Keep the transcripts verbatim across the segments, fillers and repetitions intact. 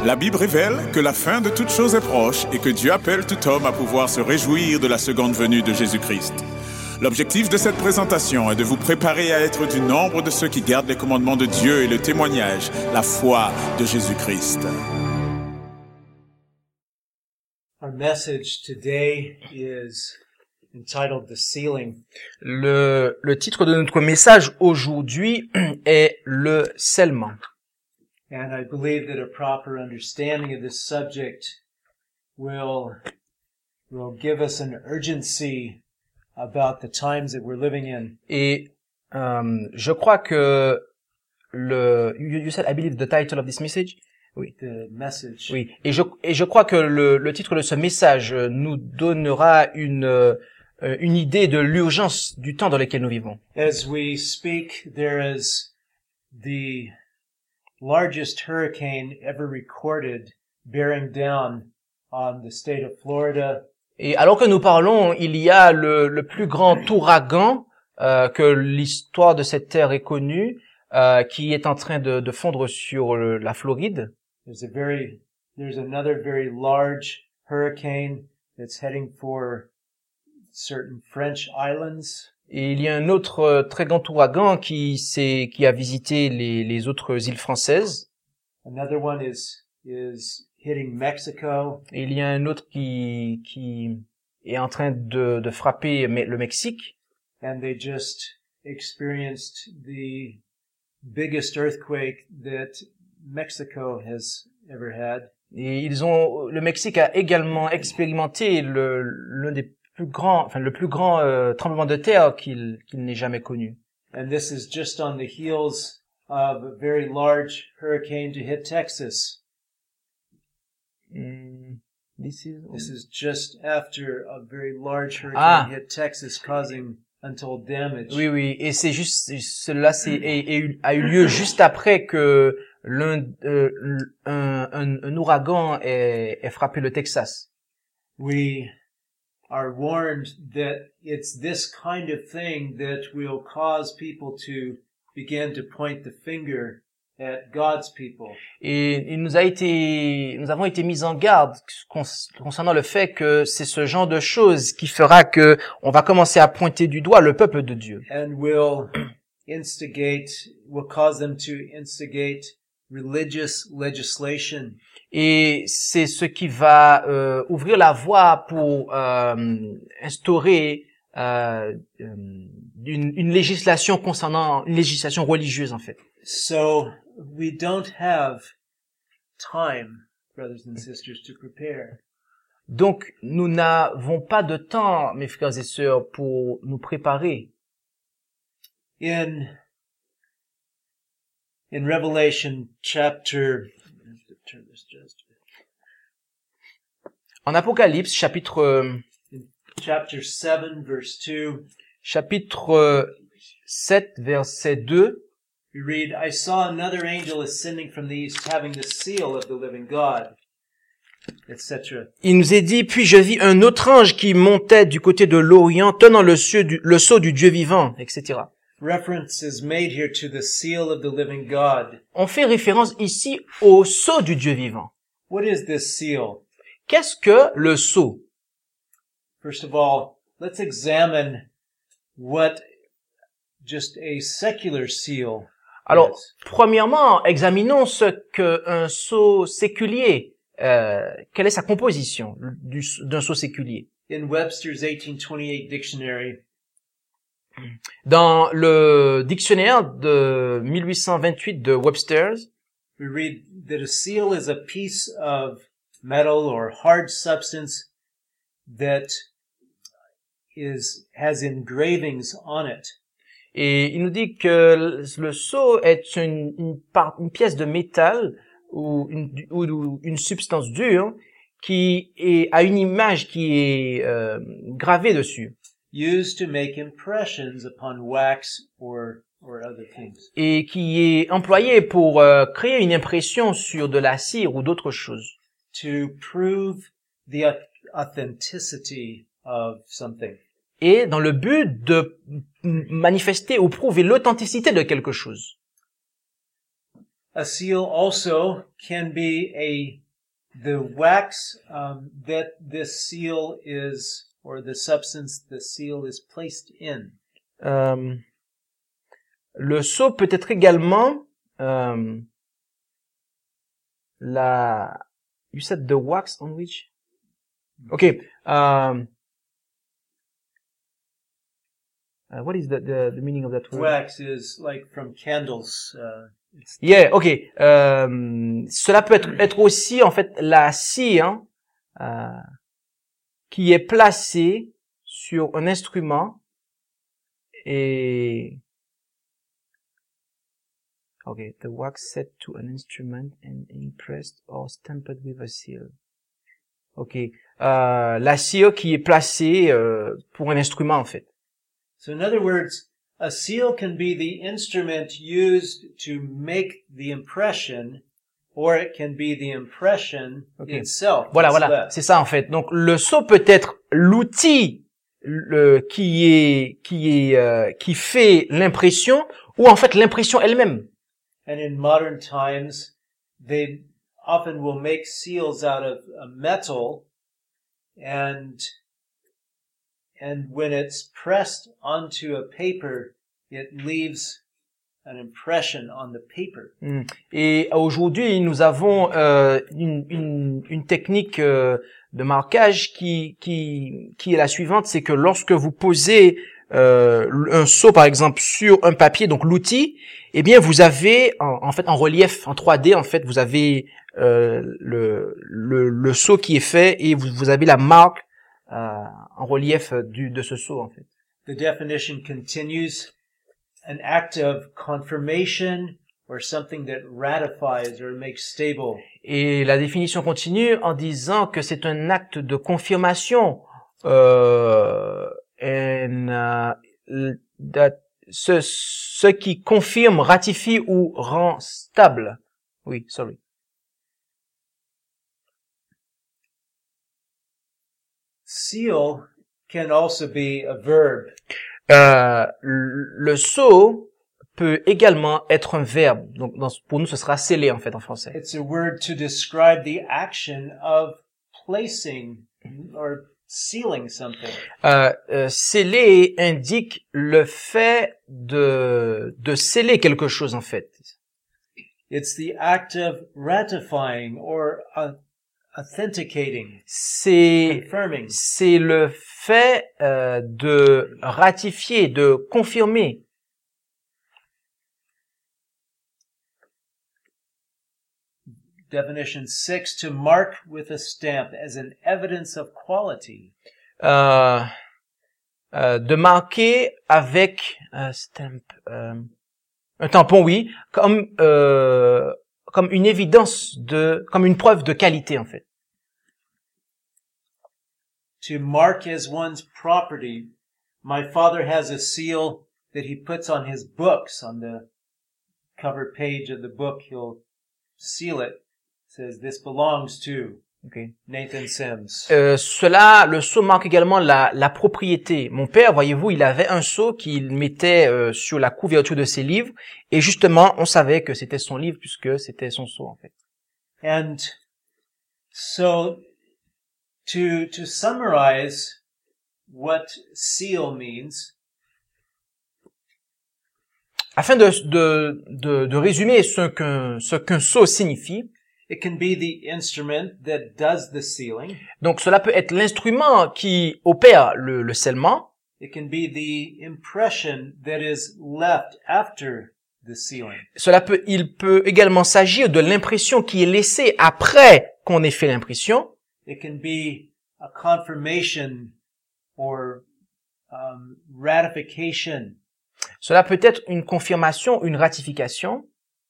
La Bible révèle que la fin de toute chose est proche et que Dieu appelle tout homme à pouvoir se réjouir de la seconde venue de Jésus-Christ. L'objectif de cette présentation est de vous préparer à être du nombre de ceux qui gardent les commandements de Dieu et le témoignage, la foi de Jésus-Christ. Our message today is entitled The Sealing. Le, le titre de notre message aujourd'hui est le scellement. And I believe that a proper understanding of this subject will, will give us an urgency about the times that we're living in. Et euh, je crois que le you, you said I believe the title of this message. Oui. The message. Oui. Et je et je crois que le, le titre de ce message nous donnera une euh, une idée de l'urgence du temps dans lequel nous vivons. As we speak, there is the largest hurricane ever recorded bearing down on the state of Florida. Et alors que nous parlons, il y a le, le plus grand ouragan euh, que l'histoire de cette terre ait connu, euh, qui est en train de, de fondre sur le, la Floride. There's a very, there's another very large hurricane that's heading for certain French islands. Et il y a un autre euh, très grand ouragan qui s'est, qui a visité les, les autres îles françaises. Another one is is hitting Mexico. Et il y a un autre qui qui est en train de, de frapper le Mexique. And they just experienced the biggest earthquake that Mexico has ever had. Et ils ont, le Mexique a également expérimenté le l'un des plus grand, enfin le plus grand euh, tremblement de terre qu'il qu'il n'ait jamais connu. And this is just on the heels of a very large hurricane to hit Texas. Mm, this is This is just after a very large hurricane Ah. hit Texas, causing untold damage. Oui, oui, et c'est juste cela, c'est et, et a eu lieu juste après que l'un euh, un, un, un ouragan ait, ait frappé le Texas. We are warned that it's this kind of thing that will cause people to begin to point the finger at God's people. Et il nous a été, nous avons été mis en garde cons- concernant le fait que c'est ce genre de choses qui fera que on va commencer à pointer du doigt le peuple de Dieu. And will instigate, will cause them to instigate religious legislation. Et c'est ce qui va euh, ouvrir la voie pour euh, instaurer euh, euh, une, une législation concernant une législation religieuse en fait. So we don't have time, brothers and sisters, to prepare. Donc nous n'avons pas de temps, mes frères et sœurs, pour nous préparer. In in Revelation chapter, I have to turn this just a bit. En Apocalypse chapitre euh, Chapter seven, verse two, chapitre euh, sept verset deux, we read, I saw another angel ascending from the east, having the seal of the living God, et cetera. il nous est dit, puis je vis un autre ange qui montait du côté de l'Orient, tenant le, sceau du, le sceau du Dieu vivant, et cetera. Reference is made here to the seal of the living God. On fait référence ici au sceau du Dieu vivant. What is this seal? Qu'est-ce que le sceau? First of all, let's examine what just a secular seal Alors, is. premièrement, examinons ce qu'un sceau séculier, euh, quelle est sa composition du- d'un sceau séculier. In Webster's eighteen twenty-eight dictionary, Dans le dictionnaire de mille huit cent vingt-huit de Webster's, we read that a seal is a piece of metal or hard substance that is has engravings on it. et il nous dit que le sceau est une, une, part- une pièce de métal ou une, ou, ou une substance dure qui est, a une image qui est euh, gravée dessus Used to make impressions upon wax or or other things. et qui est employée pour euh, créer une impression sur de la cire ou d'autres choses, To prove the au- authenticity of something. et dans le but de manifester ou prouver l'authenticité de quelque chose. A seal also can be a the wax um, that this seal is, or the substance the seal is placed in. Euh, le sceau peut être également euh, la. You said the wax on which? Okay. Um, uh, what is the, the the meaning of that word? Wax is like from candles. Uh, it's Yeah, ok. Euh, cela peut être, être aussi en fait la cire hein, euh, qui est placée sur un instrument et ok, the wax set to an instrument and impressed or stamped with a seal. Ok, euh, la cire qui est placée euh, pour un instrument en fait. So in other words, a seal can be the instrument used to make the impression, or it can be the impression Okay. itself. Voilà, that's voilà, left. c'est ça en fait. Donc le sceau peut être l'outil le, qui est qui est euh, qui fait l'impression ou en fait l'impression elle-même. And in modern times, they often will make seals out of uh, metal, and and when it's pressed onto a paper, it leaves an impression on the paper. Mm. Et aujourd'hui, nous avons euh, une, une, une technique euh, de marquage qui, qui, qui est la suivante, c'est que lorsque vous posez euh, un sceau, par exemple, sur un papier, donc l'outil, eh bien, vous avez, en, en fait, en relief, en trois D, en fait, vous avez euh, le, le, le sceau qui est fait et vous, vous avez la marque euh, en relief du, de ce sceau, en fait. The definition continues. An act of confirmation or something that ratifies or makes stable. Et la définition continue en disant que c'est un acte de confirmation, euh, and, uh, that, ce, ce qui confirme, ratifie ou rend stable. Oui, sorry. Seal can also be a verb. Euh, le sceau peut également être un verbe. Donc, dans, pour nous, ce sera sceller, en fait, en français. It's a word to describe the action of placing or sealing something. Euh, euh, sceller indique le fait de, de sceller quelque chose, en fait. It's the act of ratifying or uh, authenticating, C'est, confirming. c'est le fait euh, de ratifier, de confirmer. Definition six, to mark with a stamp as an evidence of quality. Euh, euh, de marquer avec un stamp, euh, un tampon, oui, comme euh, comme une évidence de, comme une preuve de qualité en fait. To mark as one's property. My father has a seal that he puts on his books. On the cover page of the book, he'll seal it. It says, this belongs to Okay. Nathan Sims. Euh, cela, le sceau marque également la, la propriété. Mon père, voyez-vous, il avait un sceau qu'il mettait euh, sur la couverture de ses livres, et justement, on savait que c'était son livre puisque c'était son sceau en fait. And so, to to summarize what seal means, Afin de de de, de résumer ce qu'un ce qu'un sceau signifie, it can be the instrument that does the sealing. donc cela peut être l'instrument qui opère le, le scellement. It can be the impression that is left after the sealing. Cela peut, il peut également s'agir de l'impression qui est laissée après qu'on ait fait l'impression. It can be a confirmation or um, ratification. Cela peut être une confirmation, une ratification.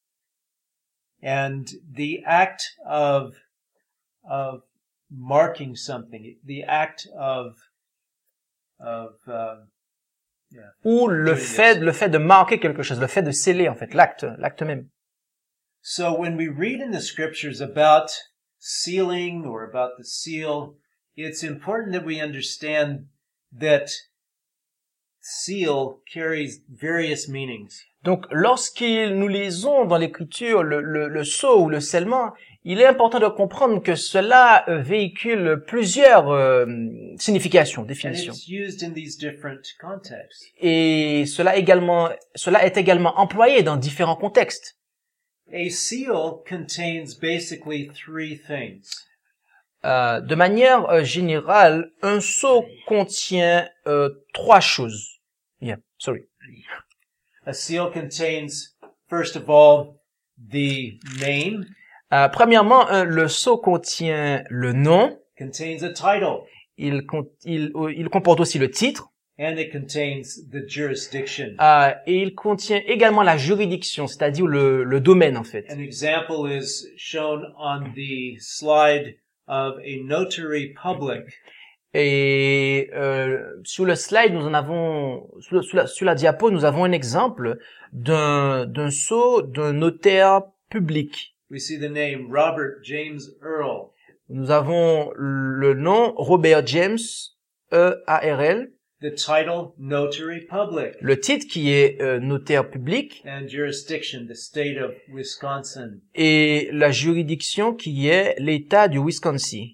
And the act of of marking something, the act of of uh, yeah. Ou le fait, le fait de marquer quelque chose, le fait de sceller en fait, l'acte, l'acte même. So when we read in the scriptures about sealing or about the seal, it's important that we understand that seal carries various meanings. Donc, lorsqu'ils nous lisons dans l'Écriture le, le, le sceau ou le scellement, il est important de comprendre que cela euh, véhicule plusieurs euh, significations, And définitions. it's used in these different contexts. Et cela également, cela est également employé dans différents contextes. A seal contains basically three things. Euh, de manière euh, générale, un sceau contient euh, trois choses. Yeah, sorry. A seal contains, first of all, the name, Euh, premièrement, un- le sceau contient le nom. contains a title, Il, con- il, euh, il comporte aussi le titre. and it contains the jurisdiction. Euh, et il contient également la juridiction, c'est-à-dire le, le domaine en fait. An example is shown on the slide of a notary public. Et euh, sur le slide, nous en avons sur, le- sur la, sur la diapo, nous avons un exemple d'un d'un sceau d'un notaire public. We see the name Robert James Earl. Nous avons le nom Robert James E A R L, The title, Notary Public. le titre qui est euh, notaire public And jurisdiction, the state of Wisconsin. et la juridiction qui est l'État du Wisconsin.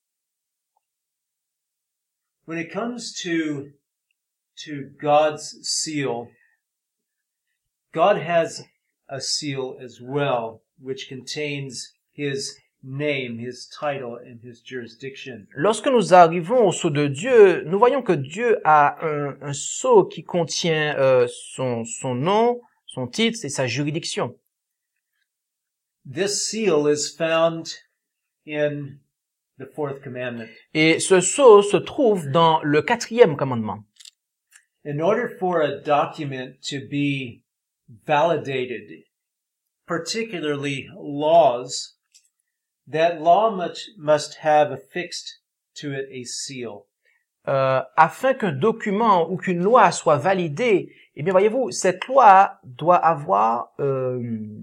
When it comes to, to God's seal, God has a seal as well, which contains His name, His title, and His jurisdiction. Lorsque nous arrivons au sceau de Dieu, nous voyons que Dieu a un, un sceau qui contient euh, son, son nom, son titre et sa juridiction. This seal is found in the fourth commandment. Et ce sceau se trouve dans le quatrième commandement. In order for a document to be validated, particularly laws, that law must, must have affixed to it a seal. Euh, afin qu'un document ou qu'une loi soit validée, eh bien voyez-vous, cette loi doit avoir euh,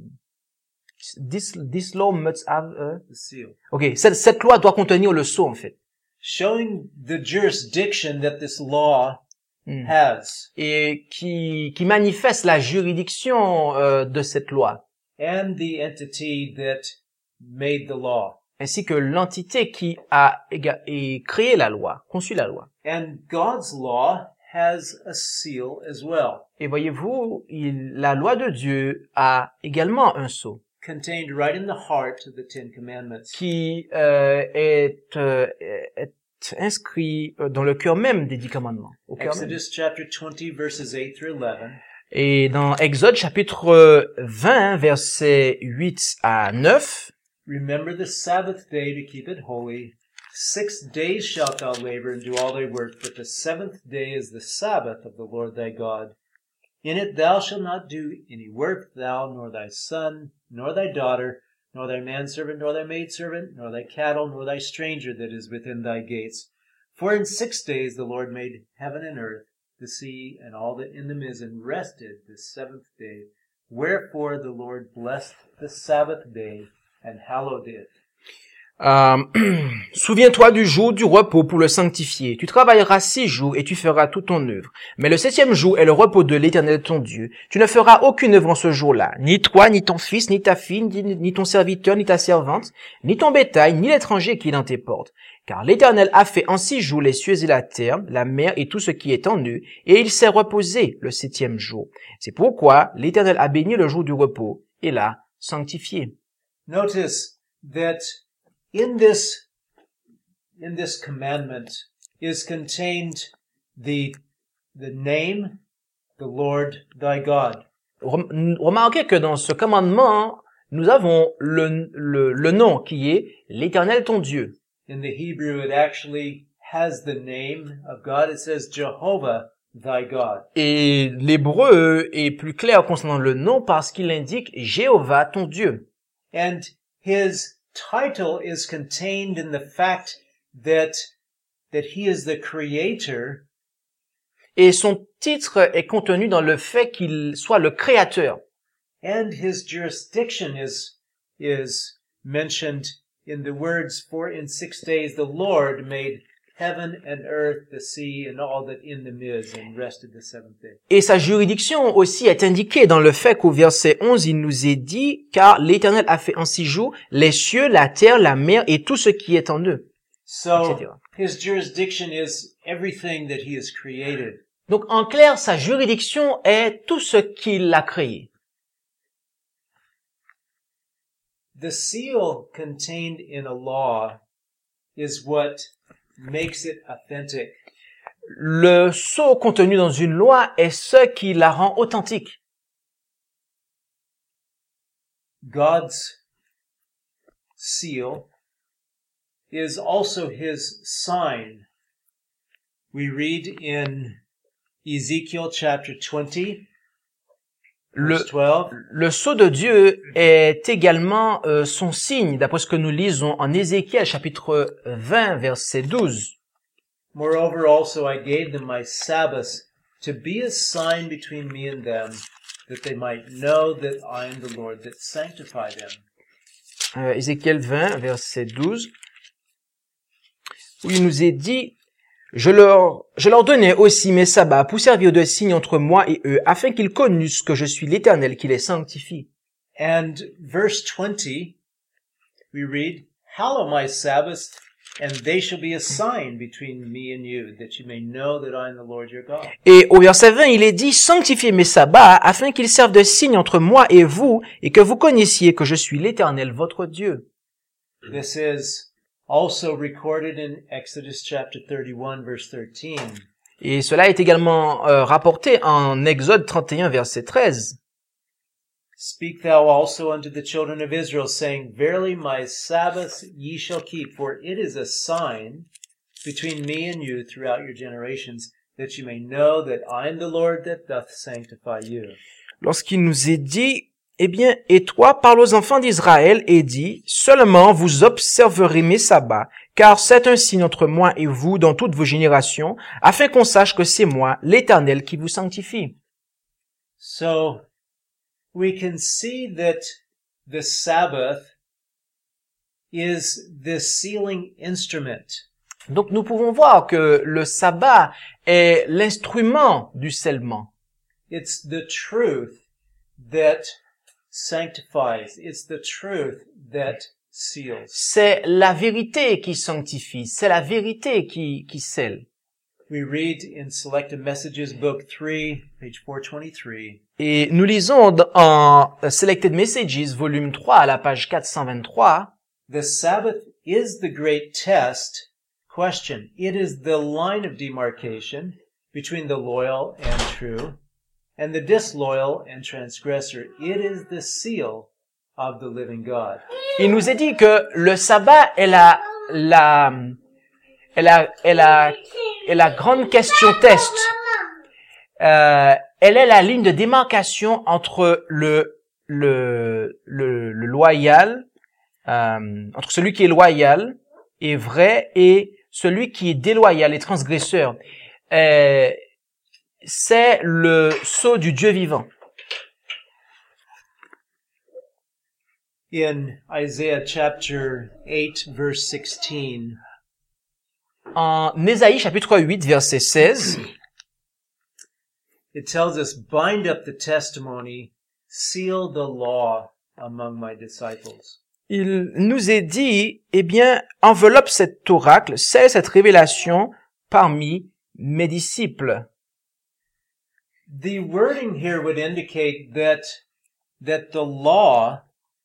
this, this law must have a, The seal. ok, cette, cette loi doit contenir le sceau en fait. Showing the jurisdiction that this law Hmm. has, Et qui, qui manifeste la juridiction euh, de cette loi, and the entity that made the law. ainsi que l'entité qui a éga- et créé la loi, conçu la loi. And God's law has a seal as well, Et voyez-vous, il, la loi de Dieu a également un sceau contained right in the heart of the Ten Commandments. qui euh, est, euh, est inscrit euh, dans le cœur même des dix commandements. Au cœur même. Exodus chapter twenty, verses eight through eleven. Et dans Exode chapitre vingt, versets huit à neuf, Remember the Sabbath day to keep it holy. Six days shalt thou labor and do all thy work, but the seventh day is the Sabbath of the Lord thy God. In it thou shalt not do any work, thou, nor thy son, nor thy daughter, nor thy manservant, nor thy maidservant, nor thy cattle, nor thy stranger that is within thy gates. For in six days the Lord made heaven and earth, the sea, and all that in them is, and rested the seventh day. Wherefore the Lord blessed the Sabbath day and hallowed it. Euh, souviens-toi du jour du repos pour le sanctifier. Tu travailleras six jours et tu feras toute ton œuvre. Mais le septième jour est le repos de l'Éternel ton Dieu. Tu ne feras aucune œuvre en ce jour-là. Ni toi, ni ton fils, ni ta fille, ni, ni ton serviteur, ni ta servante, ni ton bétail, ni l'étranger qui est dans tes portes. Car l'Éternel a fait en six jours les cieux et la terre, la mer et tout ce qui est en eux, et il s'est reposé le septième jour. C'est pourquoi l'Éternel a béni le jour du repos et l'a sanctifié. Notice that in this, in this commandment is contained the, the name, the Lord thy God. Rem- Remarquez que dans ce commandement, nous avons le, le, le nom qui est l'Éternel ton Dieu. In the Hebrew, it actually has the name of God. It says Jehovah thy God. Et l'hébreu est plus clair concernant le nom parce qu'il indique Jéhovah ton Dieu. And his title is contained in the fact that, that he is the creator, Et son titre est contenu dans le fait qu'il soit le créateur. and his jurisdiction is, is mentioned in the words, for in six days the Lord made heaven and earth, the sea, and all that in them is, and rested the seventh day. Et sa juridiction aussi est indiquée dans le fait qu'au verset onze, il nous est dit, car l'Éternel a fait en six jours les cieux, la terre, la mer et tout ce qui est en eux, So, et cetera. his jurisdiction is everything that he has created. Donc en clair, sa juridiction est tout ce qu'il a créé. The seal contained in a law is what makes it authentic. Le sceau contenu dans une loi est ce qui la rend authentique. God's seal is also his sign. We read in Ezekiel chapter twenty, Le, verse twelve. le sceau de Dieu est également euh, son signe, d'après ce que nous lisons en Ézéchiel chapitre vingt, verset douze. Moreover, also I gave them my Sabbaths to be a sign between me and them, that they might know that I am the Lord that sanctify them. Euh, Ézéchiel vingt, verset douze, où il nous est dit, je leur, je leur donnais aussi mes sabbats pour servir de signe entre moi et eux, afin qu'ils connussent que je suis l'Éternel qui les sanctifie. And verse twenty, we read, Hallow my Sabbaths, and they shall be a sign between me and you, that you may know that I am the Lord your God. Et au verset vingt, il est dit, sanctifiez mes sabbats, afin qu'ils servent de signe entre moi et vous, et que vous connaissiez que je suis l'Éternel, votre Dieu. This is also recorded in Exodus chapter thirty-one, verse thirteen. Et cela est également euh, rapporté en Exode trente et un, verset treize. Speak thou also unto the children of Israel, saying, Verily my Sabbaths ye shall keep, for it is a sign between me and you throughout your generations, that you may know that I am the Lord that doth sanctify you. Lorsqu'il nous est dit, eh bien, et toi, parle aux enfants d'Israël et dis, seulement vous observerez mes sabbats, car c'est un signe entre moi et vous dans toutes vos générations, afin qu'on sache que c'est moi, l'Éternel, qui vous sanctifie. So, we can see that the Sabbath is the sealing instrument. Donc nous pouvons voir que le sabbat est l'instrument du scellement. It's the truth that sanctifies. It's the truth that seals. C'est la vérité qui sanctifie, c'est la vérité qui, qui scelle. We read in Selected Messages, Book three, page four twenty-three. Et nous lisons en Selected Messages, volume trois, à la page quatre cent vingt-trois, The Sabbath is the great test. Question. It is the line of demarcation between the loyal and true, and the disloyal and transgressor. It is the seal of the living God. il nous est dit que le sabbat est la, la, est la, est la, est la grande question test. Euh, elle est la ligne de démarcation entre le, le, le, le loyal, euh, entre celui qui est loyal et vrai et celui qui est déloyal et transgresseur. Euh, c'est le sceau du Dieu vivant. In Isaiah chapter eight, verse sixteen, En Ésaïe chapitre huit, verset seize, it tells us, bind up the testimony, seal the law among my disciples. il nous est dit, eh bien, enveloppe cet oracle, scelle cette révélation parmi mes disciples. The wording here would indicate that, that the law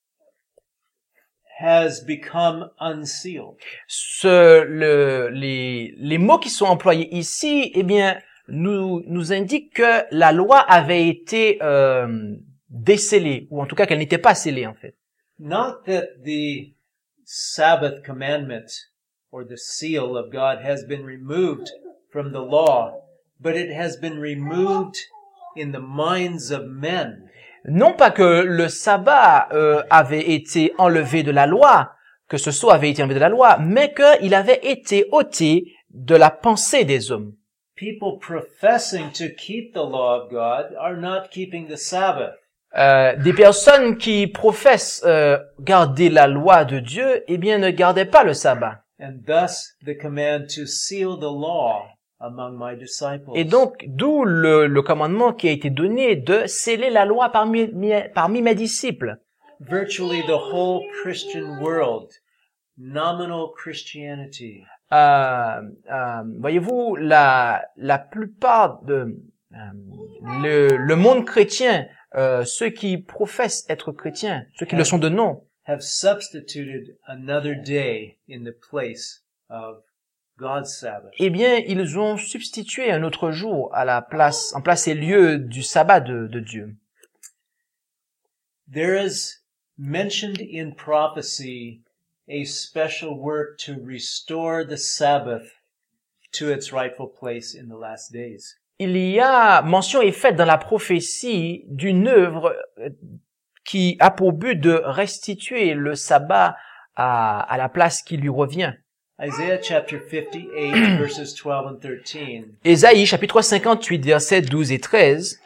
has become unsealed. Ce, le, les, les mots qui sont employés ici, eh bien, nous, nous indiquent que la loi avait été euh, décellée, ou en tout cas qu'elle n'était pas scellée, en fait. Not that the Sabbath commandment or the seal of God has been removed from the law, but it has been removed in the minds of men. Non pas que le sabbat euh, avait été enlevé de la loi, que ce sceau avait été enlevé de la loi, mais qu'il avait été ôté de la pensée des hommes. People professing to keep the law of God are not keeping the Sabbath. Euh, des personnes qui professent euh, garder la loi de Dieu, eh bien, ne gardaient pas le sabbat. and thus the command to seal the law among my disciples. Et donc, d'où le, le commandement qui a été donné de sceller la loi parmi, parmi mes disciples. Virtually the whole Christian world, nominal Christianity, Euh, euh, voyez-vous, la, la plupart de euh, le, le monde chrétien, euh, ceux qui professent être chrétiens, ceux qui le sont de nom, have substituted another day in the place of God's Sabbath. eh bien, ils ont substitué un autre jour à la place, en place et lieu du sabbat de, de Dieu. There is mentioned in prophecy a special work to restore the Sabbath to its rightful place in the last days. Il y a mention est faite dans la prophétie d'une œuvre qui a pour but de restituer le sabbat à, à la place qui lui revient. Isaiah chapter fifty-eight verses twelve and thirteen. Ésaïe chapitre cinquante-huit versets douze et treize.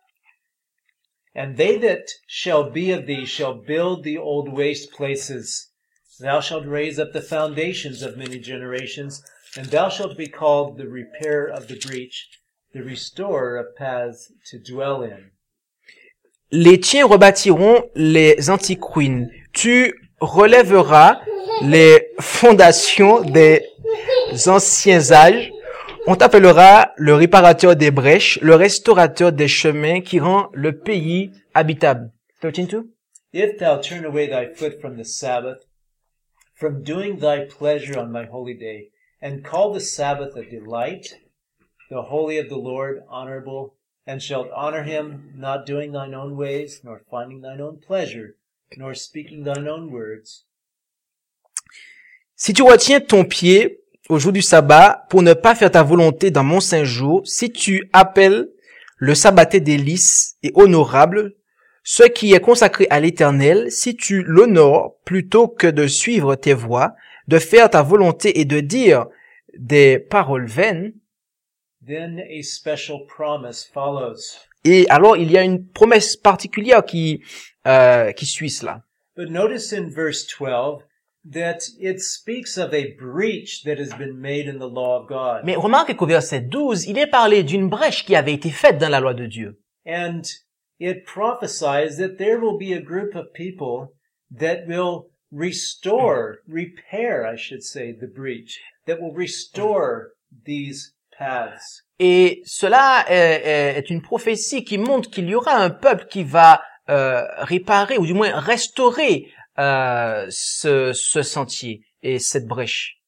And they that shall be of thee shall build the old waste places. Thou shalt raise up the foundations of many generations, and thou shalt be called the repairer of the breach, the restorer of paths to dwell in. Les tiens rebâtiront les antiques ruines. Tu relèveras les fondations des anciens âges. On t'appellera le réparateur des brèches, le restaurateur des chemins qui rend le pays habitable. thirteen two. If thou turn away thy foot from the Sabbath, from doing thy pleasure on my holy day, and call the Sabbath a delight, the holy of the Lord honorable, and shalt honor him, not doing thine own ways, nor finding thine own pleasure, nor speaking thine own words. Si tu retiens ton pied au jour du sabbat pour ne pas faire ta volonté dans mon saint jour, si tu appelles le sabbaté délice et honorable, ce qui est consacré à l'Éternel, si tu l'honores plutôt que de suivre tes voies, de faire ta volonté et de dire des paroles vaines, Then a special promise follows. et alors il y a une promesse particulière qui euh, qui suit cela. But notice in verse twelve that it speaks of a breach that has been made in the law of God. Mais remarquez qu'au verset douze, il est parlé d'une brèche qui avait été faite dans la loi de Dieu. And it prophesies that there will be a group of people that will restore, repair, I should say, the breach, that will restore these paths. Et cela est, est une prophétie qui montre qu'il y aura un peuple qui va euh, réparer, ou du moins restaurer euh, ce, ce sentier et cette brèche.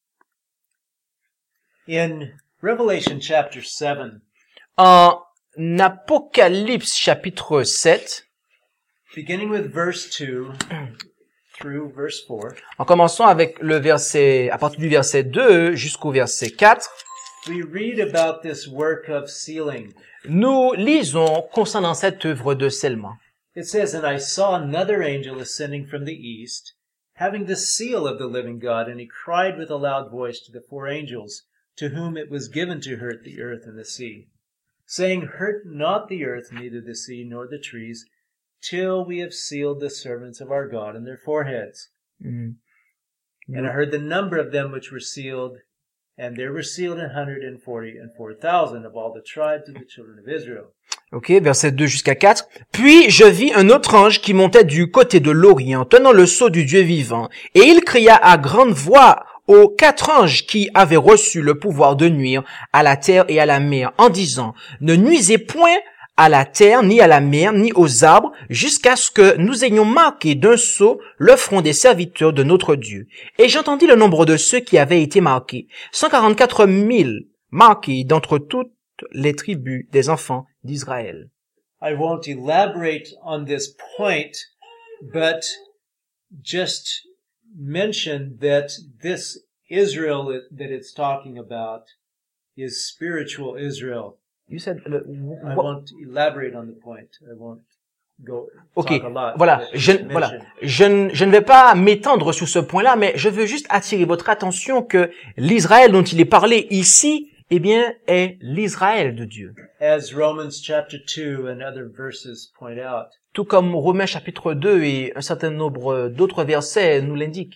In Revelation chapter seven, En Apocalypse chapitre sept, beginning with verse two through verse four, en commençant avec le verset, à partir du verset deux jusqu'au verset quatre, we read about this work of sealing. nous lisons concernant cette œuvre de scellement. It says, And I saw another angel ascending from the east, having the seal of the living God, and he cried with a loud voice to the four angels, to whom it was given to hurt the earth and the sea, saying, Hurt not the earth, neither the sea, nor the trees, till we have sealed the servants of our God in their foreheads. Mm. And I heard the number of them which were sealed, and there were sealed an hundred and forty and four thousand of all the tribes of the children of Israel. Ok, verset deux jusqu'à quatre. Puis je vis un autre ange qui montait du côté de l'Orient, tenant le sceau du Dieu vivant, et il cria à grande voix aux quatre anges qui avaient reçu le pouvoir de nuire à la terre et à la mer, en disant, ne nuisez point à la terre, ni à la mer, ni aux arbres, jusqu'à ce que nous ayons marqué d'un sceau le front des serviteurs de notre Dieu. Et j'entendis le nombre de ceux qui avaient été marqués, cent quarante-quatre mille marqués d'entre toutes les tribus des enfants d'Israël. I won't elaborate on this point, but just mention that this Israel that it's talking about is spiritual Israel. You said, le, I won't elaborate on the point. I won't go Ok, talk a lot. voilà, but je, just voilà, mention. je, ne- je ne vais pas m'étendre sur ce point-là, mais je veux juste attirer votre attention que l'Israël dont il est parlé ici, eh bien, est l'Israël de Dieu. As Romans chapter two and other verses point out. Tout comme Romains chapitre deux et un certain nombre d'autres versets nous l'indiquent.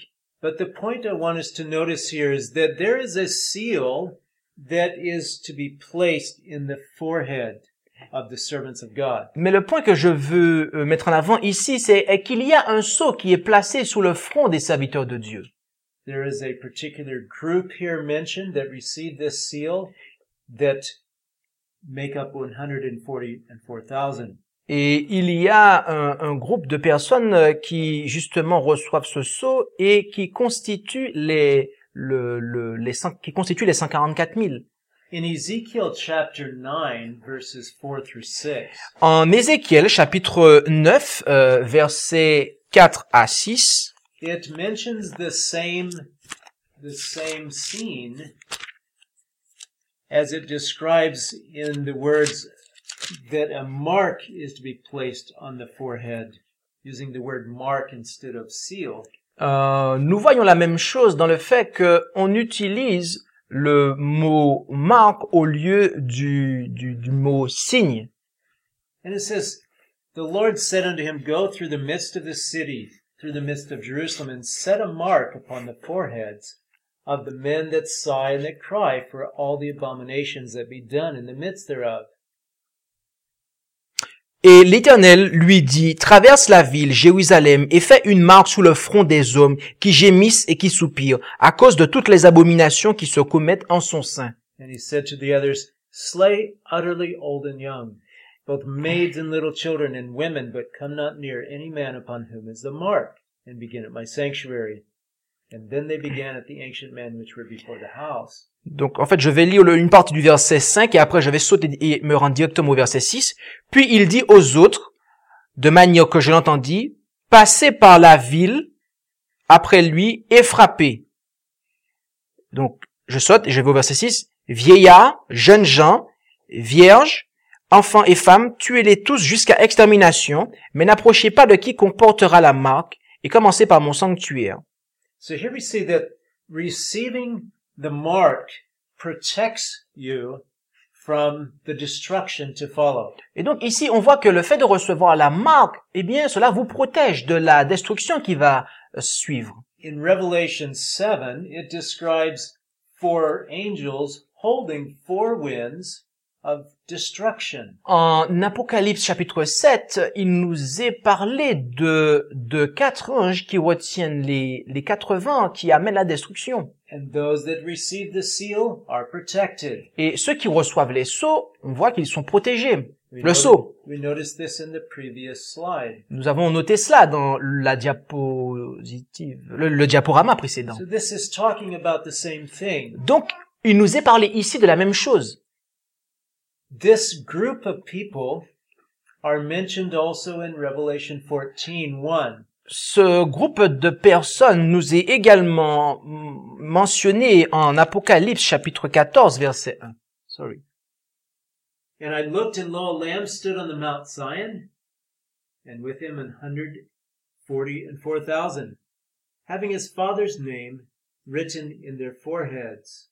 But the point I want us to notice here is that there is a seal that is to be placed in the forehead of the servants of God. Mais le point que je veux euh, mettre en avant ici, c'est est qu'il y a un sceau qui est placé sous le front des serviteurs de Dieu. There is a particular group here mentioned that received this seal that make up one hundred forty-four thousand. Et il y a un, un groupe de personnes qui justement reçoivent ce sceau et qui constituent les le, le les cent, qui constituent les cent quarante-quatre mille. In Ezekiel chapter nine, verses four through six, En Ézéchiel chapitre neuf, euh, versets quatre à six, it mentions the same the same scene as it describes in the words that a mark is to be placed on the forehead, using the word mark instead of seal. euh, nous voyons la même chose dans le fait que on utilise le mot marque au lieu du, du, du mot signe. And it says, the Lord said unto him, Go through the midst of the city, through the midst of Jerusalem, and set a mark upon the foreheads of the men that sigh and that cry for all the abominations that be done in the midst thereof. Et l'Éternel lui dit, traverse la ville, Jérusalem, et fais une marque sous le front des hommes qui gémissent et qui soupirent, à cause de toutes les abominations qui se commettent en son sein. And he said to the others, Slay utterly old and young, both maids and little children and women, but come not near any man upon whom is the mark, and begin at my sanctuary. And then they began at the ancient men which were before the house. Donc, en fait, je vais lire le- une partie du verset cinq et après je vais sauter et me rendre directement au verset six. Puis il dit aux autres, de manière que je l'entendis, passez par la ville après lui et frappez. Donc, je saute et je vais au verset six. Vieillards, jeunes gens, vierges, enfants et femmes, tuez-les tous jusqu'à extermination, mais n'approchez pas de quiconque portera la marque et commencez par mon sanctuaire. So here we see that receiving the mark protects you from the destruction to follow. Et donc ici, on voit que le fait de recevoir la marque, eh bien, cela vous protège de la destruction qui va euh, suivre. In Revelation seven, it describes four angels holding four winds of destruction. En Apocalypse chapitre sept, il nous est parlé de, de quatre anges qui retiennent les, les quatre vents qui amènent la destruction. And those that receive the seal are protected. Et ceux qui reçoivent les sceaux, on voit qu'ils sont protégés. We Le noti- sceau. We noticed this in the previous slide. Nous avons noté cela dans la diapositive, le, le diaporama précédent. So this is talking about the same thing. Donc, il nous est parlé ici de la même chose. This group of people are mentioned also in Revelation fourteen one. Ce groupe de personnes nous est également mm, mentionné en Apocalypse chapitre quatorze verset un. Sorry. And I looked, and lo, a lamb stood on the Mount Zion, and with him an hundred forty and four thousand, having his father's name written in their foreheads.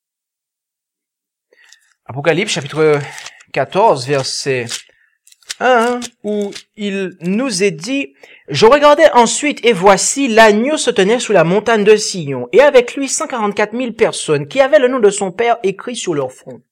Apocalypse chapitre quatorze verset un, où il nous est dit, je regardais ensuite et voici l'agneau se tenait sous la montagne de Sion et avec lui cent quarante-quatre mille personnes qui avaient le nom de son père écrit sur leur front.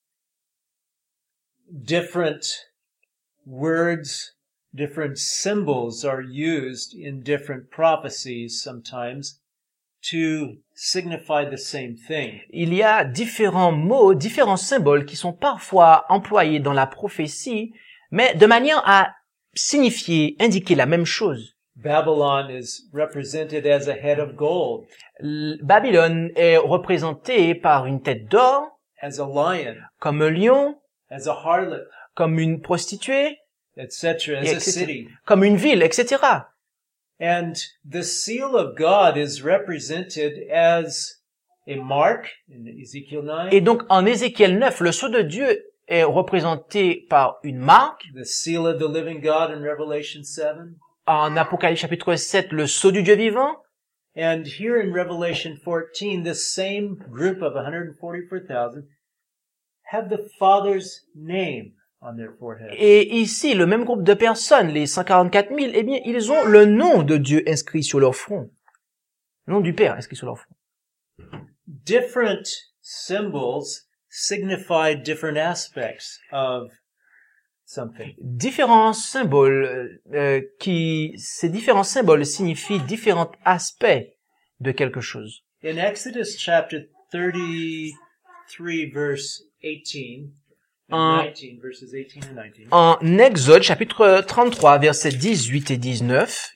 Different words, different symbols are used in different prophecies sometimes to signify the same thing. Il y a différents mots, différents symboles qui sont parfois employés dans la prophétie, mais de manière à signifier, indiquer la même chose. Babylon is represented as a head of gold, L- Babylone est représentée par une tête d'or, as a lion, comme un lion, as a harlot, comme une prostituée, et cetera, as et a et cetera, city. comme une ville, et cetera. And the seal of God is represented as a mark in Ezekiel nine, Et donc, en Ézéchiel neuf, le sceau de Dieu est représenté par une marque. the seal of the living God in Revelation seven, En Apocalypse chapitre sept, le sceau du Dieu vivant. and here in Revelation fourteen, this same group of one hundred forty-four thousand have the Father's name on their forehead. Et ici, le même groupe de personnes, les cent quarante-quatre mille, eh bien, ils ont le nom de Dieu inscrit sur leur front. Le nom du Père inscrit sur leur front. Different symbols signify different aspects of something. Différents symboles euh, qui ces différents symboles signifient différents aspects de quelque chose. In Exodus chapter thirty-three verse eighteen and En- nineteen, verses eighteen and nineteen. En Exode chapitre trente-trois versets dix-huit et dix-neuf,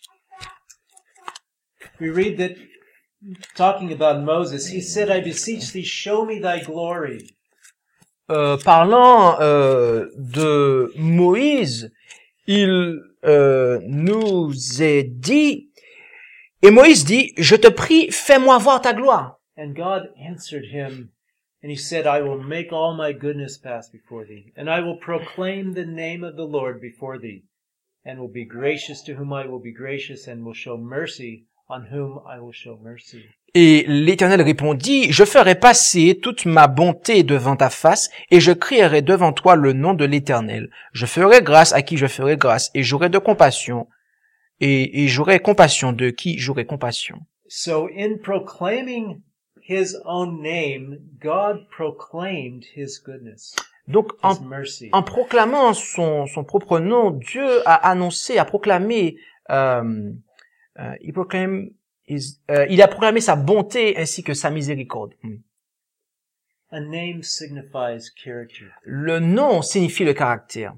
We read that, talking about Moses, he said, I beseech thee, show me thy glory. euh, parlant euh, de Moïse, il euh, nous est dit, et Moïse dit, je te prie, fais-moi voir ta gloire. And God answered him, and he said, I will make all my goodness pass before thee, and I will proclaim the name of the Lord before thee, and will be gracious to whom I will be gracious, and will show mercy on whom I will show mercy. Et l'Éternel répondit, je ferai passer toute ma bonté devant ta face, et je crierai devant toi le nom de l'Éternel. Je ferai grâce à qui je ferai grâce, et j'aurai de compassion, et, et j'aurai compassion de qui j'aurai compassion. So in proclaiming his own name, God proclaimed his goodness, Donc, en, his mercy. en proclamant son, son propre nom, Dieu a annoncé, a proclamé, euh, euh, il proclame, his- euh, il a proclamé sa bonté ainsi que sa miséricorde. Mm. A name signifies character. Le nom signifie le caractère.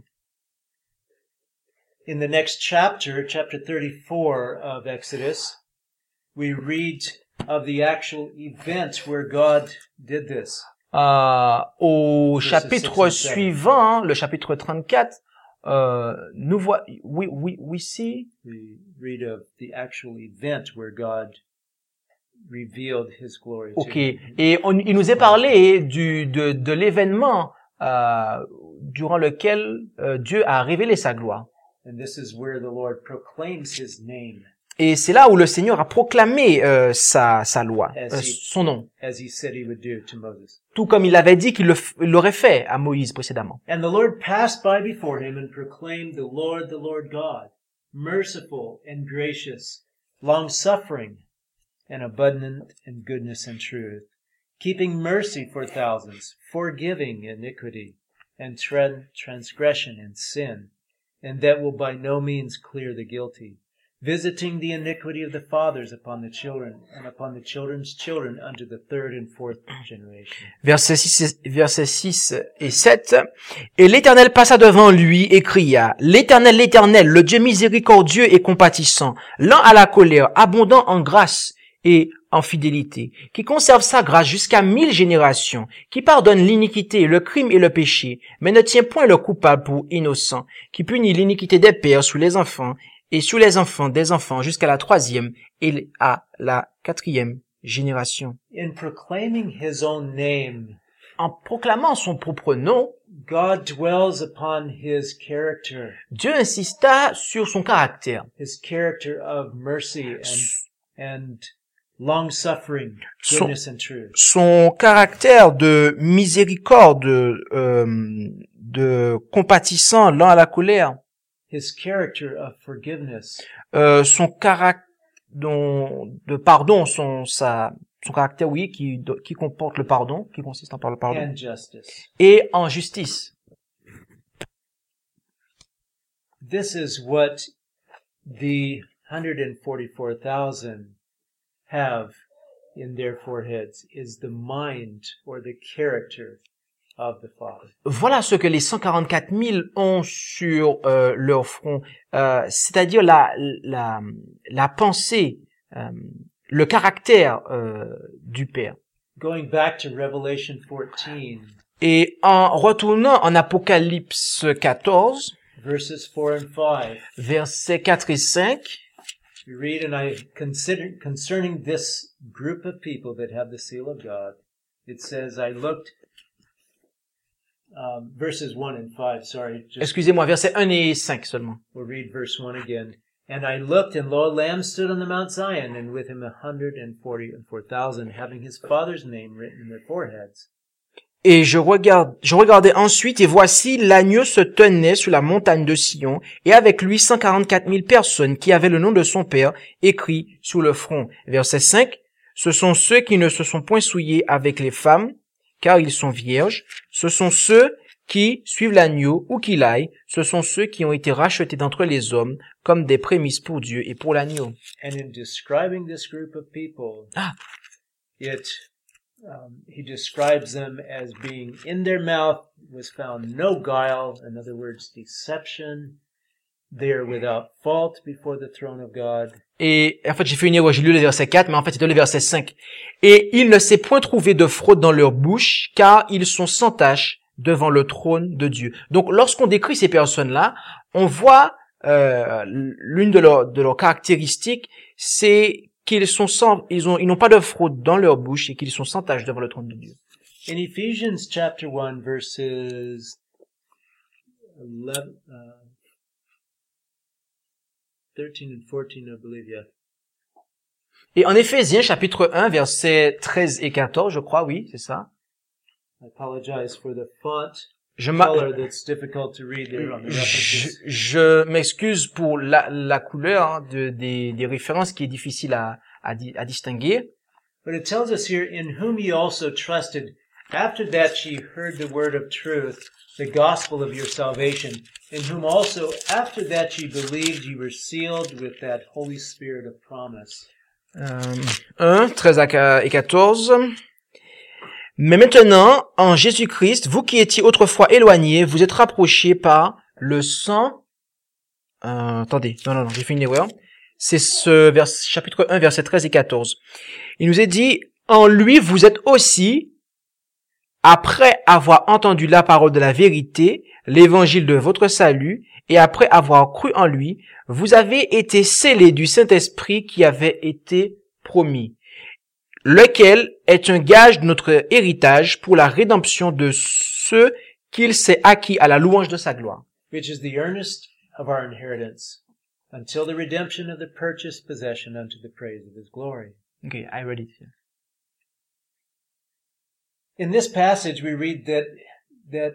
In the next chapter, chapter thirty-four of Exodus, we read of the actual event where God did this. Euh, au Verses chapitre six and seven. suivant, le chapitre trente-quatre, euh, nous voit, we, we, we see, We read of the actual event where God revealed his glory to ok, him. et on, il nous est parlé du, de, de l'événement euh, durant lequel euh, Dieu a révélé sa gloire. And this is where the Lord proclaims his name, Et c'est là où le Seigneur a proclamé euh, sa, sa loi, euh, son nom, as he said he would do to Moses. tout comme il avait dit qu'il le f- il l'aurait fait à Moïse précédemment. And the Lord passed by before him and proclaimed, the Lord, the Lord God, merciful and gracious, long-suffering and abundant in goodness and truth, keeping mercy for thousands, forgiving iniquity and tran- transgression and sin, and that will by no means clear the guilty, visiting the iniquity of the fathers upon the children and upon the children's children unto the third and fourth generation. Versets six, versets six et sept. Et l'Éternel passa devant lui et cria, l'Éternel, l'Éternel, le Dieu miséricordieux et compatissant, lent à la colère, abondant en grâce et en fidélité, qui conserve sa grâce jusqu'à mille générations, qui pardonne l'iniquité, le crime et le péché, mais ne tient point le coupable pour innocent, qui punit l'iniquité des pères sous les enfants et sous les enfants des enfants jusqu'à la troisième et à la quatrième génération. In proclaiming his own name, En proclamant son propre nom, God dwells upon his character, Dieu insista sur son caractère, his character of mercy and, and long-suffering, Son- goodness and truth. son caractère de miséricorde, euh, de compatissant, lent à la colère, His character of forgiveness, euh, son caractère de pardon, son sa son caractère oui qui qui comporte le pardon, qui consiste en par le pardon, and justice. et en justice. This is what the one hundred forty-four thousand have in their foreheads, is the mind or the character of the Father. Voilà ce que les cent quarante-quatre mille ont sur euh, leur front, euh, c'est-à-dire la la la pensée, euh, le caractère euh, du Père. Going back to Revelation fourteen, Et en retournant en Apocalypse quatorze, verses four and five, versets quatre et cinq, we read, and I consider concerning this group of people that have the seal of God, it says, I looked, um, verses one and five, sorry, just excusez-moi, versets un et cinq seulement. we'll read verse one again. And I looked, and lo, a Lamb stood on the Mount Zion, and with him a hundred and forty and four thousand, having his Father's name written in their foreheads. Et je regarde, je regardais ensuite, et voici, l'agneau se tenait sur la montagne de Sion, et avec lui cent quarante-quatre mille personnes qui avaient le nom de son Père écrit sur le front. Verset cinq. Ce sont ceux qui ne se sont point souillés avec les femmes, car ils sont vierges. Ce sont ceux qui suivent l'agneau où qu'il aille. Ce sont ceux qui ont été rachetés d'entre les hommes comme des prémices pour Dieu et pour l'agneau. And in describing this group of people, Ah. it um, he describes them as being in their mouth was found no guile, in other words, deception. They are without fault before the throne of God. Et en fait, j'ai fait une erreur, j'ai lu le verset quatre, mais en fait, c'était le verset cinq. Et il ne s'est point trouvé de fraude dans leur bouche, car ils sont sans tache devant le trône de Dieu. Donc, lorsqu'on décrit ces personnes-là, on voit euh, l'une de leurs de leurs caractéristiques, c'est qu'ils sont sans, ils ont, ils n'ont pas de fraude dans leur bouche et qu'ils sont sans tache devant le trône de Dieu. In Ephesians chapter one, verses eleven, uh, thirteen and fourteen, I believe, yeah. Et en Éphésiens, chapitre un, versets treize et quatorze, je crois, oui, c'est ça. I apologize for the font Je m'a- color that's difficult to read there on the Je, references. je m'excuse pour la, la couleur hein, de, des, des références qui est difficile à, à, di- à distinguer. But it tells us here, in whom ye also trusted, after that ye heard the word of truth, the gospel of your salvation, in whom also after that ye believed, ye were sealed with that Holy Spirit of promise. Euh, un, treize et quatorze. Mais maintenant, en Jésus-Christ, vous qui étiez autrefois éloignés, vous êtes rapprochés par le sang. Euh, attendez, non, non, non, j'ai fait une erreur. C'est ce vers, chapitre un, versets treize et quatorze. Il nous est dit, en lui, vous êtes aussi, après avoir entendu la parole de la vérité, l'évangile de votre salut, et après avoir cru en lui, vous avez été scellés du Saint-Esprit qui avait été promis, lequel est un gage de notre héritage pour la rédemption de ceux qu'il s'est acquis à la louange de sa gloire. Which is the earnest of our inheritance, until the redemption of the purchased possession unto the praise of his glory. Okay, I read it. In this passage, we read that, that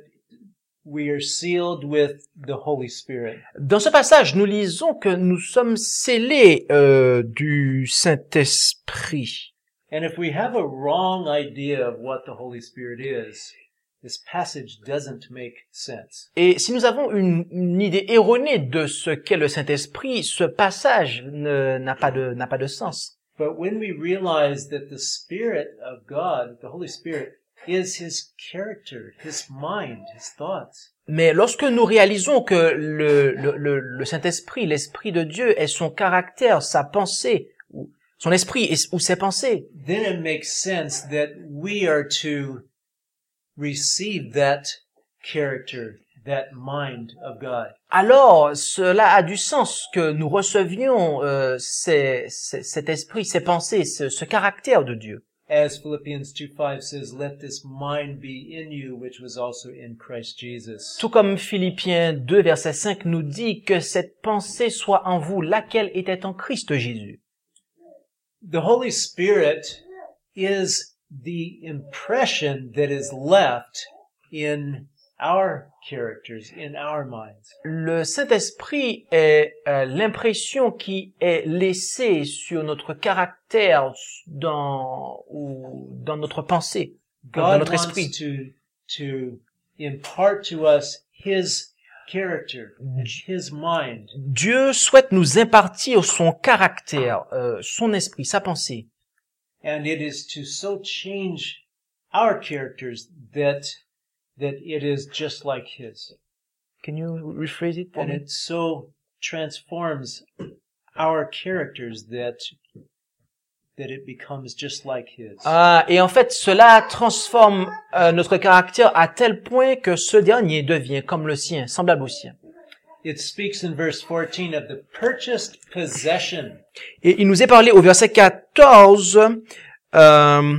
we are sealed with the Holy Spirit. Dans ce passage, nous lisons que nous sommes scellés euh, du Saint-Esprit. And if we have a wrong idea of what the Holy Spirit is, this passage doesn't make sense. Et si nous avons une, une idée erronée de ce qu'est le Saint-Esprit, ce passage ne- n'a pas de n'a pas de sens. But when we realize that the Spirit of God, the Holy Spirit, is His character, His mind, His thoughts, Mais lorsque nous réalisons que le, le, le, le Saint-Esprit, l'Esprit de Dieu, est son caractère, sa pensée, ou son esprit et- ou ses pensées, then it makes sense that we are to receive that character, that mind of God. alors cela a du sens que nous recevions euh, ces- ces- cet esprit, ces pensées, ce, ce caractère de Dieu. As Philippians two five says, let this mind be in you, which was also in Christ Jesus. Tout comme Philippiens deux, verset cinq nous dit que cette pensée soit en vous, laquelle était en Christ Jésus. The Holy Spirit is the impression that is left in our characters, in our minds. Le Saint-Esprit est euh, l'impression qui est laissée sur notre caractère, dans ou dans notre pensée, dans God notre wants esprit. to, to impart to us His character, and His mind. Dieu souhaite nous impartir son caractère, euh, son esprit, sa pensée. And it is to so change our characters that, that it is just like His. Can you rephrase it for And me? it so transforms our characters that, that it becomes just like His. Ah, et en fait, cela transforme euh, notre caractère à tel point que ce dernier devient comme le sien, semblable au sien. It speaks in verse fourteen of the purchased possession. Et il nous est parlé au verset quatorze, euh,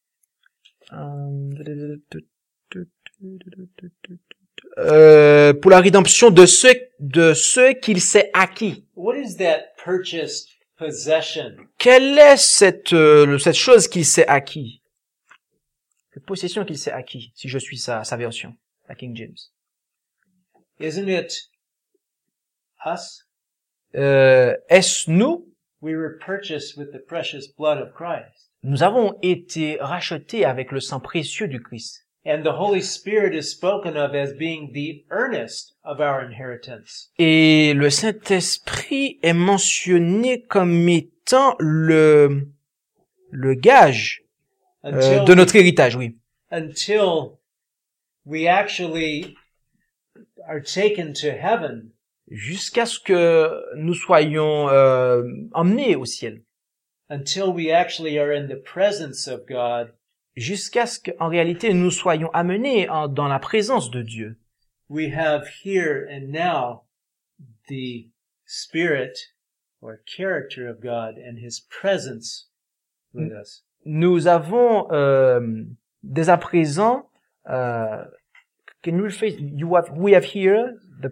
euh, pour la rédemption de ceux, de ceux qu'il s'est acquis. What is that purchased possession? Quelle est cette, euh, cette chose qu'il s'est acquis? Cette possession qu'il s'est acquis, si je suis sa, sa version, la King James. Isn't it us? Euh, est-ce nous? We were purchased with the precious blood of Christ. nous avons été rachetés avec le sang précieux du Christ. And the Holy Spirit is spoken of as being the earnest of our inheritance. Et le Saint-Esprit est mentionné comme étant le, le gage euh, Until, de notre héritage, oui. until we actually are taken to heaven, Jusqu'à ce que nous soyons euh, emmenés au ciel. until we actually are in the presence of God, Jusqu'à ce qu'en réalité nous soyons amenés en, dans la présence de Dieu. we have here and now the Spirit or character of God and His presence with us. Nous avons euh, dès à présent, euh, can you rephrase? You have, we have here the,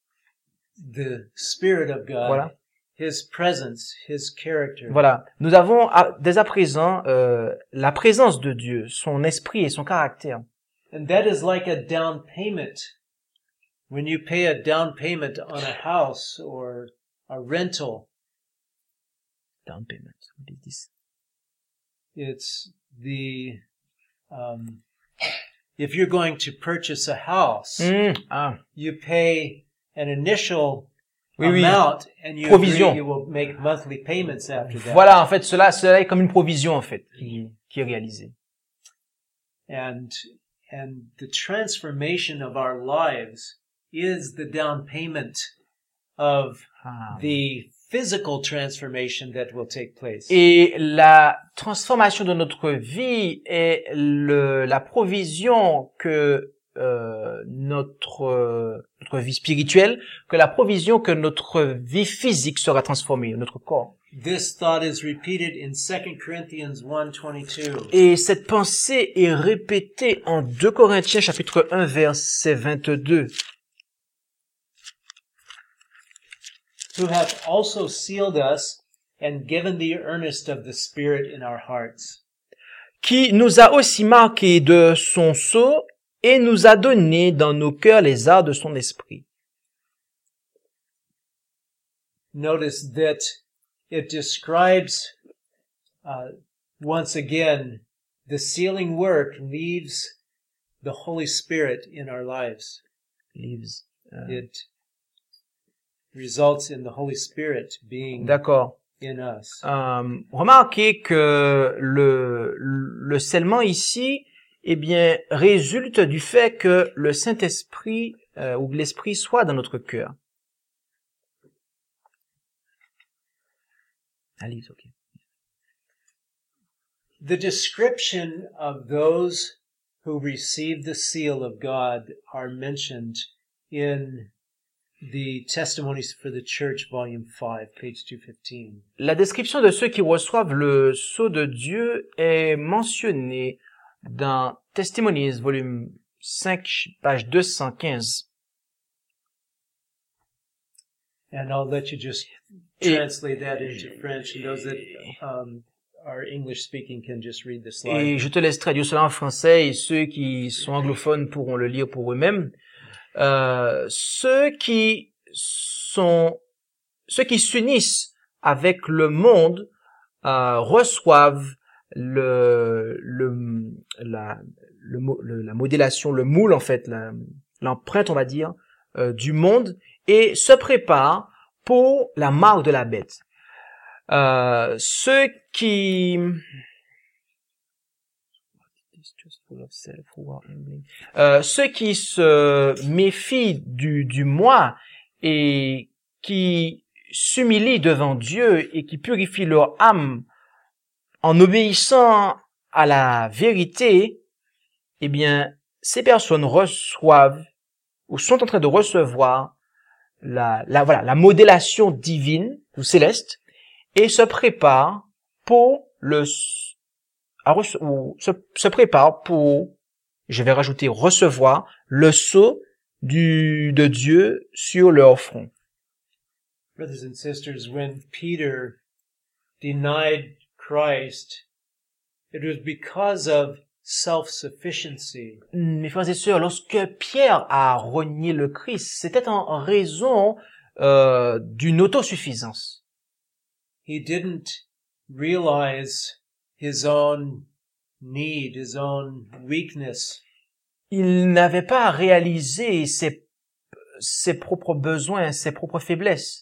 The Spirit of God, voilà, His presence, His character. voilà. Nous avons à- dès à présent euh, la présence de Dieu, son esprit et son caractère. And that is like a down payment. When you pay a down payment on a house or a rental, Down payment. What is this? it's the, um, if you're going to purchase a house, Hmm, ah, you pay an initial oui, oui. amount and you Provision. agree you will make monthly payments after that. Voilà, en fait, cela, cela est comme une provision en fait qui, qui est réalisée. And, and the transformation of our lives is the down payment of Ah. the physical transformation that will take place. Et la transformation de notre vie est le, la provision que euh, notre euh, notre vie spirituelle, que la provision que notre vie physique sera transformée, notre corps. This thought is repeated in Second Corinthians one twenty-two. Et cette pensée est répétée en deux Corinthiens chapitre un verset vingt-deux. Who hath also sealed us and given the earnest of the Spirit in our hearts. Qui nous a aussi marqués de son sceau et nous a donné dans nos cœurs les arts de son esprit. Notice that it describes, uh, once again, the sealing work leaves the Holy Spirit in our lives. Leaves. Euh, It results in the Holy Spirit being D'accord. in us. Euh, remarquez que le, le scellement ici, eh bien, résulte du fait que le Saint-Esprit euh, ou l'Esprit soit dans notre cœur. Allez, ok. The description of those who receive the seal of God are mentioned in the Testimonies for the Church, Volume five, page two fifteen. La description de ceux qui reçoivent le sceau de Dieu est mentionnée dans Testimonies, volume cinq, page deux cent quinze. And I'll let you just Et- translate that into French, and those that um, are English speaking can just read the slide. Et je te laisse traduire cela en français et ceux qui sont anglophones pourront le lire pour eux-mêmes. Euh, ceux qui sont, ceux qui s'unissent avec le monde euh, reçoivent le, le, la, le, mo- le- la modélation, le moule en fait, la- l'empreinte on va dire euh, du monde et se préparent pour la marque de la bête. Euh, ceux qui Euh, ceux qui se méfient du, du moi et qui s'humilient devant Dieu et qui purifient leur âme en obéissant à la vérité, eh bien, ces personnes reçoivent ou sont en train de recevoir la, la, voilà, la modélation divine ou céleste et se préparent pour le à rece- ou se, se prépare pour, je vais rajouter recevoir, le sceau du, de Dieu sur leur front. Brothers and sisters, when Peter denied Christ, it was because of self-sufficiency. Mes frères et sœurs, lorsque Pierre a renié le Christ, c'était en raison euh, d'une autosuffisance. He didn't realize his own need, his own weakness. Il n'avait pas à réaliser ses, ses propres besoins, ses propres faiblesses.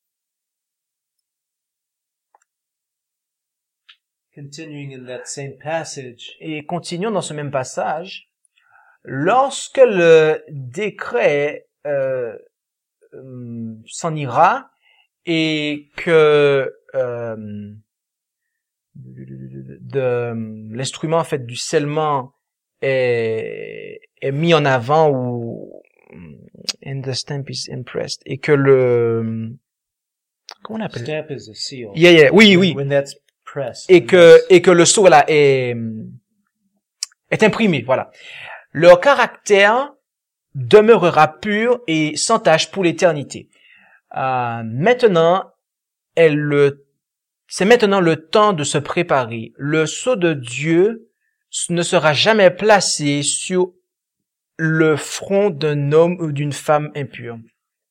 Continuing in that same passage, Et continuons dans ce même passage. Lorsque le décret euh, euh, s'en ira et que euh, de, de- l'instrument en fait du scellement est, est mis en avant ou and the stamp is impressed et que le comment on appelle stamp is a seal. yeah, yeah, oui oui When that's pressed. et when que that's- et que le sceau là est est imprimé, voilà. Leur caractère demeurera pur et sans tache pour l'éternité. Euh, maintenant, est le, c'est maintenant le temps de se préparer. Le sceau de Dieu ne sera jamais placé sur le front d'un homme ou d'une femme impure.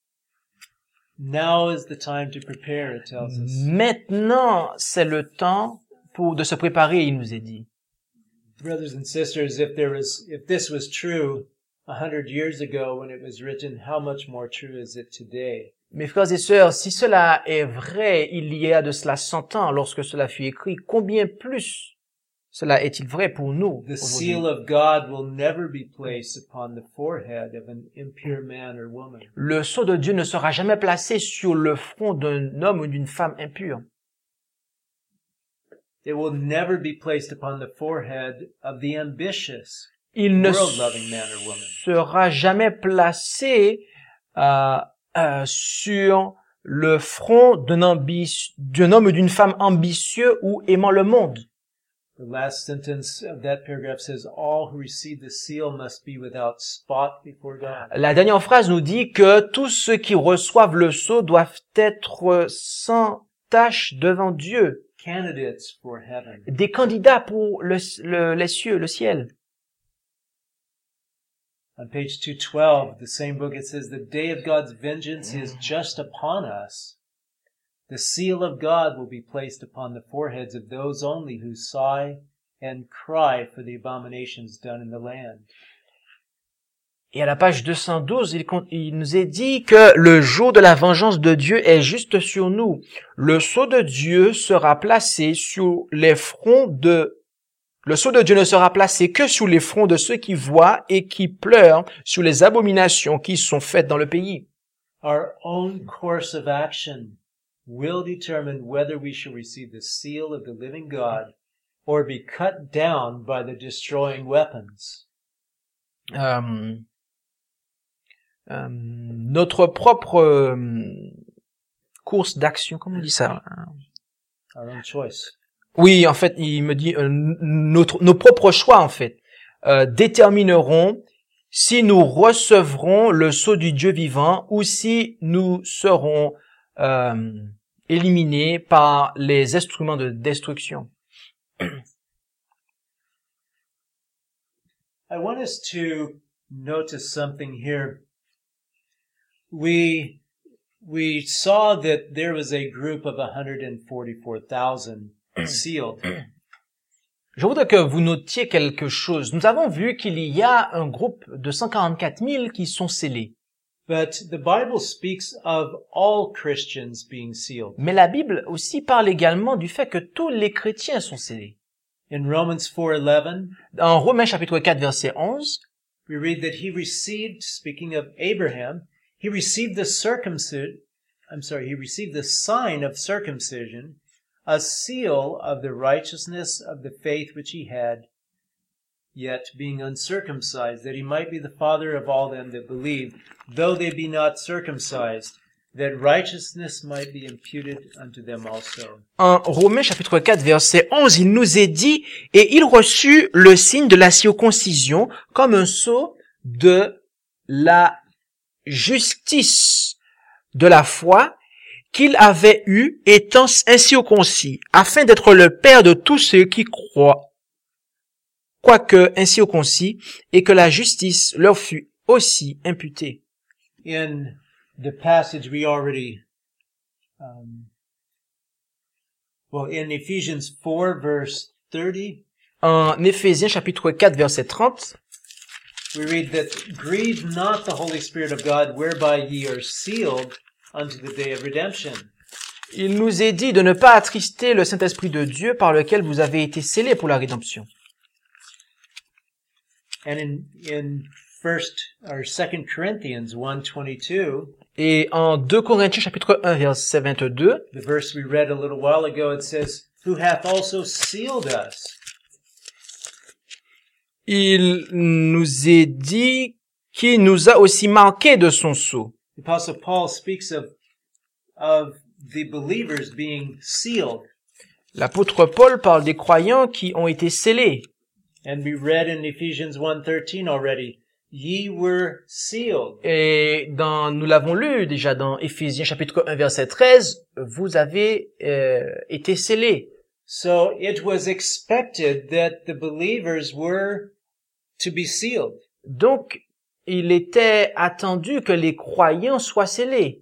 Now is the time to prepare, it tells us. Maintenant, c'est le temps pour de se préparer, il nous est dit. Brothers and sisters, if there was, if this was true a hundred years ago when it was written, how much more true is it today? Mes frères et sœurs, si cela est vrai il y a de cela cent ans lorsque cela fut écrit, combien plus cela est-il vrai pour nous The aujourd'hui? seal of God will never be placed upon the forehead of an impure man or woman. Le sceau de Dieu ne sera jamais placé sur le front d'un homme ou d'une femme impure. It will never be placed upon the forehead of the ambitious, Il ne world-loving man or woman. sera jamais placé euh, euh, sur le front d'un ambi- d'un homme ou d'une femme ambitieux ou aimant le monde. The last sentence of that paragraph says, all who receive the seal must be without spot before God. La dernière phrase nous dit que tous ceux qui reçoivent le sceau doivent être sans tache devant Dieu, Candidates for heaven. des candidats pour le, le- les cieux, le ciel. On page two twelve, the same book, it says, the day of God's vengeance is just upon us. The seal of God will be placed upon the foreheads of those only who sigh and cry for the abominations done in the land. Et à la page deux cent douze, il, con- il nous est dit que le jour de la vengeance de Dieu est juste sur nous. Le sceau de Dieu sera placé sur les fronts de... Le sceau de Dieu ne sera placé que sur les fronts de ceux qui voient et qui pleurent sur les abominations qui sont faites dans le pays. Our own course of action will determine whether we shall receive the seal of the living God or be cut down by the destroying weapons. Euh, euh, notre propre euh, course d'action, comment on dit ça? Our own choice. Oui, en fait, il me dit euh, notre, nos propres choix, en fait, euh, détermineront si nous recevrons le sceau du Dieu vivant ou si nous serons euh, éliminés par les instruments de destruction. I want us to notice something here. We, we saw that there was a group of one hundred forty-four thousand sealed. Je voudrais que vous notiez quelque chose. Nous avons vu qu'il y a un groupe de cent quarante-quatre mille qui sont scellés. But the Bible speaks of all Christians being sealed. Mais la Bible aussi parle également du fait que tous les chrétiens sont scellés. In Romans four eleven, En Romains chapitre quatre verset onze, we read that he received, speaking of Abraham, he received the circumcision, I'm sorry, he received the sign of circumcision, a seal of the righteousness of the faith which he had, yet being uncircumcised, that he might be the father of all them that believe, though they be not circumcised, that righteousness might be imputed unto them also. en Romains chapitre quatre verset onze, il nous est dit « Et il reçut le signe de la circoncision comme un sceau de la justice de la foi qu'il avait eu étant incirconcis, afin d'être le père de tous ceux qui croient, quoique incirconcis, et que la justice leur fut aussi imputée. » In the passage we already, um, well, in Ephesians four verse thirty, En Éphésiens chapitre quatre, verset trente, we read that, grieve not the Holy Spirit of God, whereby ye are sealed unto the day of redemption. il nous est dit de ne pas attrister le Saint-Esprit de Dieu par lequel vous avez été scellés pour la rédemption. And in, in first or second Corinthians one twenty-two, Et en deux Corinthiens chapitre un, verset vingt-deux, the verse we read a little while ago, it says, who hath also sealed us. il nous est dit qu'il nous a aussi marqués de son sceau. The Apostle Paul speaks of, of the believers being sealed. L'apôtre Paul parle des croyants qui ont été scellés. And we read in Ephesians one thirteen already, ye were sealed. Et dans, nous l'avons lu déjà dans Éphésiens chapitre un, verset treize, vous avez euh, été scellés. So it was expected that the believers were to be sealed. Donc, il était attendu que les croyants soient scellés.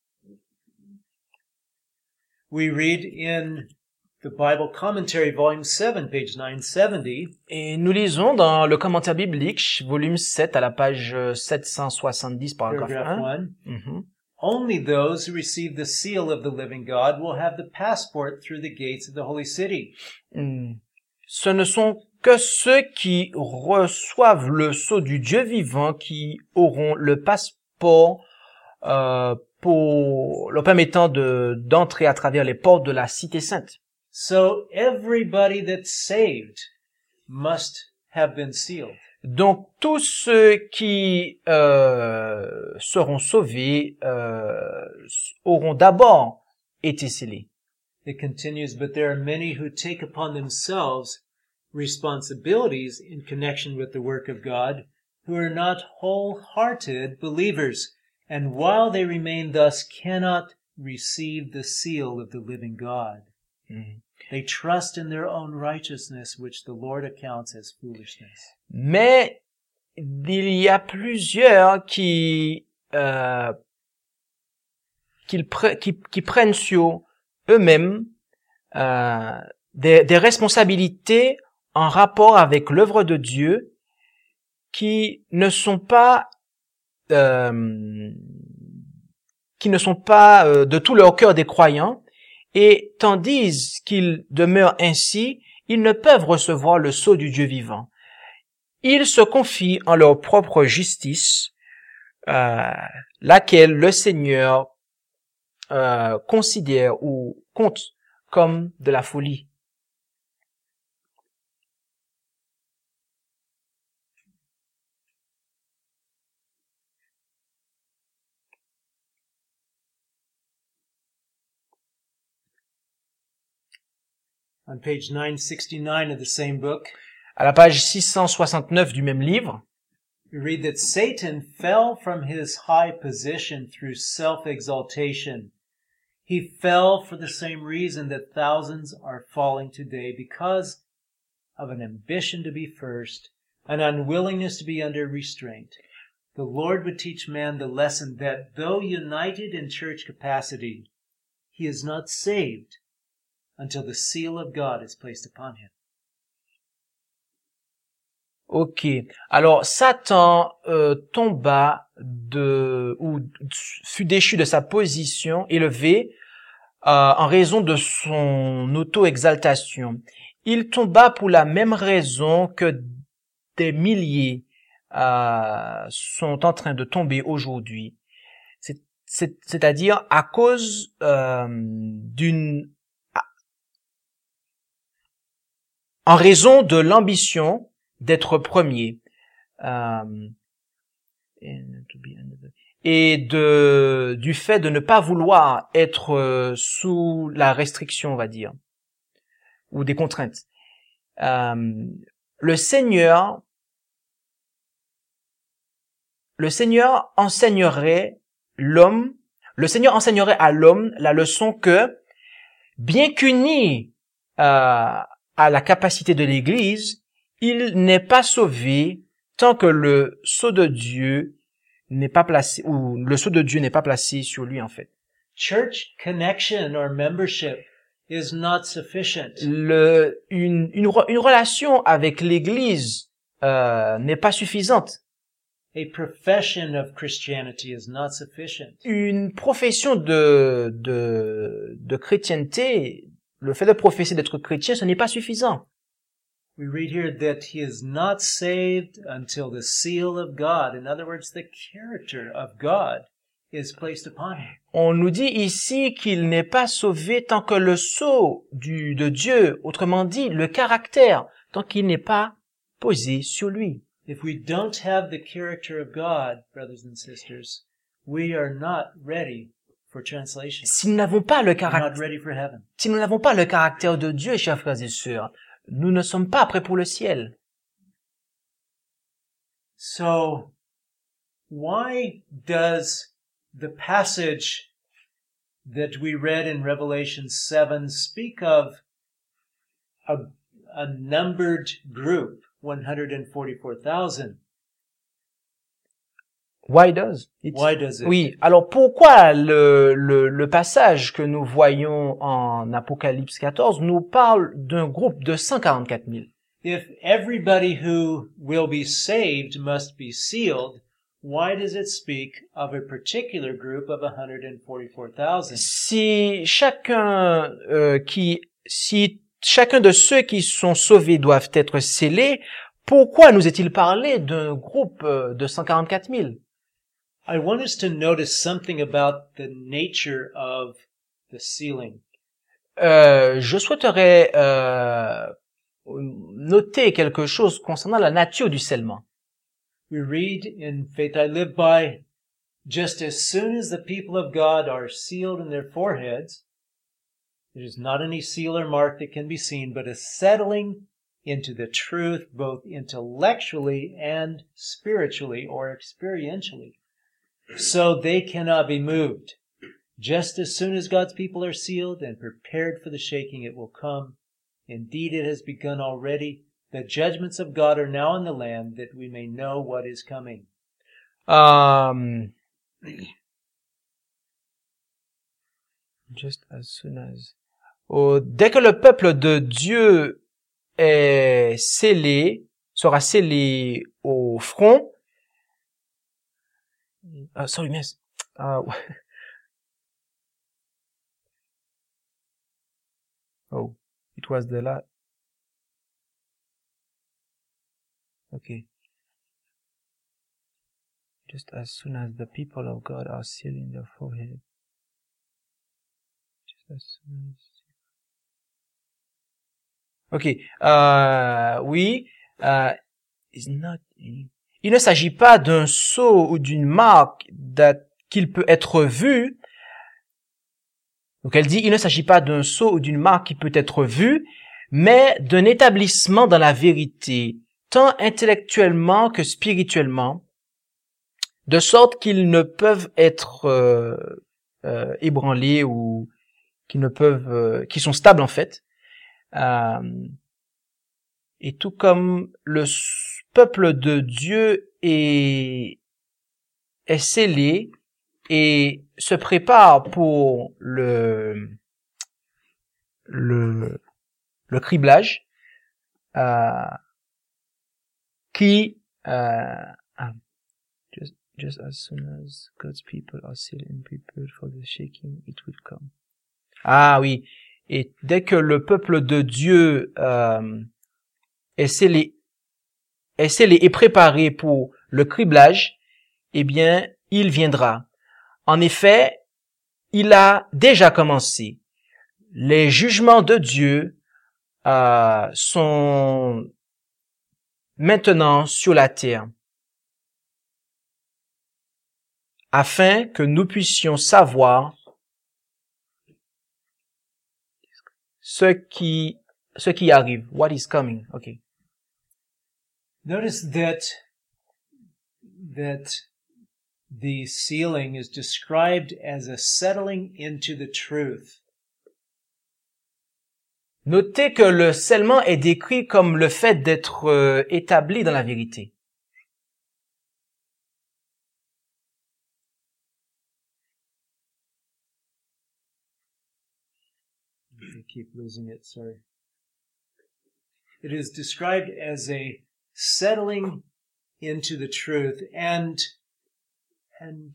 We read in the Bible Commentary, Volume seven, page nine seventy, Et nous lisons dans le commentaire biblique, volume sept, à la page sept cent soixante-dix, paragraphe paragraph un. one, Mhm. only those who receive the seal of the living God will have the passport through the gates of the holy city. Hmm. Ce ne sont que ceux qui reçoivent le sceau du Dieu vivant qui auront le passeport euh, pour leur permettant de d'entrer à travers les portes de la cité sainte. So everybody that's saved must have been sealed. Donc tous ceux qui euh, seront sauvés euh, auront d'abord été scellés. It continues, but there are many who take upon themselves responsibilities in connection with the work of God, who are not wholehearted believers, and while they remain thus cannot receive the seal of the living God. Mhm. They trust in their own righteousness, which the Lord accounts as foolishness. Mais il y a plusieurs qui euh, qui, pre- qui, qui prennent sur eux-mêmes euh, des, des responsabilités en rapport avec l'œuvre de Dieu qui ne sont pas euh, qui ne sont pas euh, de tout leur cœur des croyants, et tandis qu'ils demeurent ainsi, ils ne peuvent recevoir le sceau du Dieu vivant. Ils se confient en leur propre justice, euh, laquelle le Seigneur euh, considère ou compte comme de la folie. On page nine sixty-nine of the same book, À la page six cent soixante-neuf du même livre, we read that Satan fell from his high position through self-exaltation. He fell for the same reason that thousands are falling today, because of an ambition to be first, an unwillingness to be under restraint. The Lord would teach man the lesson that though united in church capacity, he is not saved until the seal of God is placed upon him. Ok. Alors Satan euh, tomba de ou fut déchu de sa position élevée euh, en raison de son auto-exaltation. Il tomba pour la même raison que des milliers euh, sont en train de tomber aujourd'hui. C'est, c'est, c'est-à-dire à cause euh, d'une en raison de l'ambition d'être premier euh, et de du fait de ne pas vouloir être sous la restriction, on va dire, ou des contraintes. Euh, le Seigneur le Seigneur enseignerait l'homme, le Seigneur enseignerait à l'homme la leçon que, bien qu'uni euh, à la capacité de l'Église, il n'est pas sauvé tant que le sceau de Dieu n'est pas placé, ou le sceau de Dieu n'est pas placé sur lui, en fait. Church connection or membership is not sufficient. Le, une, une, re- une relation avec l'Église euh, n'est pas suffisante. A profession of Christianity is not sufficient. Une profession de, de, de chrétienté, le fait de professer d'être chrétien, ce n'est pas suffisant. We read here that he is not saved until the seal of God, in other words, the character of God, is placed upon him. On nous dit ici qu'il n'est pas sauvé tant que le sceau du, de Dieu, autrement dit, le caractère, tant qu'il n'est pas posé sur lui. If we don't have the character of God, brothers and sisters, we are not ready for translation. Si nous n'avons pas le We're not caractère, ready for heaven. si nous n'avons pas le caractère de Dieu, chers frères et sœurs, nous ne sommes pas prêts pour le ciel. So, why does the passage that we read in Revelation seven speak of a, a numbered group, one hundred forty-four thousand? Why does it? Why does it? Oui. Alors pourquoi le, le, le passage que nous voyons en Apocalypse quatorze nous parle d'un groupe de cent quarante-quatre mille? If everybody who will be saved must be sealed, why does it speak of a particular group of one hundred forty-four thousand? Si chacun euh, qui, si chacun de ceux qui sont sauvés doivent être scellés, pourquoi nous est-il parlé d'un groupe euh, de cent quarante-quatre mille? I want us to notice something about the nature of the sealing. Euh, je souhaiterais euh, noter quelque chose concernant la nature du scellement. We read in Faith I Live By, just as soon as the people of God are sealed in their foreheads, there is not any seal or mark that can be seen, but a settling into the truth both intellectually and spiritually or experientially. So they cannot be moved. Just as soon as God's people are sealed and prepared for the shaking, it will come. Indeed, it has begun already. The judgments of God are now in the land, that we may know what is coming. Um, just as soon as... Oh, dès que le peuple de Dieu est scellé, sera scellé au front. Uh, sorry, miss. Uh, oh, it was the last. Okay. Just as soon as the people of God are sealing their forehead. Just as soon as... Ok. Euh, oui. Euh, is not any... Il ne s'agit pas d'un sceau ou d'une marque qu'il peut être vu. Donc elle dit, il ne s'agit pas d'un sceau ou d'une marque qui peut être vue, mais d'un établissement dans la vérité, tant intellectuellement que spirituellement, de sorte qu'ils ne peuvent être euh, euh, ébranlés ou qu'ils ne peuvent, euh, qui sont stables en fait. Euh, et tout comme le peuple de Dieu est, est scellé et se prépare pour le le le criblage, euh, qui euh, ah, just, just as soon as God's people are sealed and prepared for the shaking, it will come. Ah oui, et dès que le peuple de Dieu euh, est scellé, est scellé et préparé pour le criblage, eh bien, il viendra. En effet, il a déjà commencé. Les jugements de Dieu euh, sont maintenant sur la terre, afin que nous puissions savoir ce qui ce qui arrive. What is coming? Okay. Notice that that the sealing is described as a settling into the truth. Notez que le scellement est décrit comme le fait d'être euh, établi dans la vérité. keep losing it, sorry. It is described as a settling into the truth, and and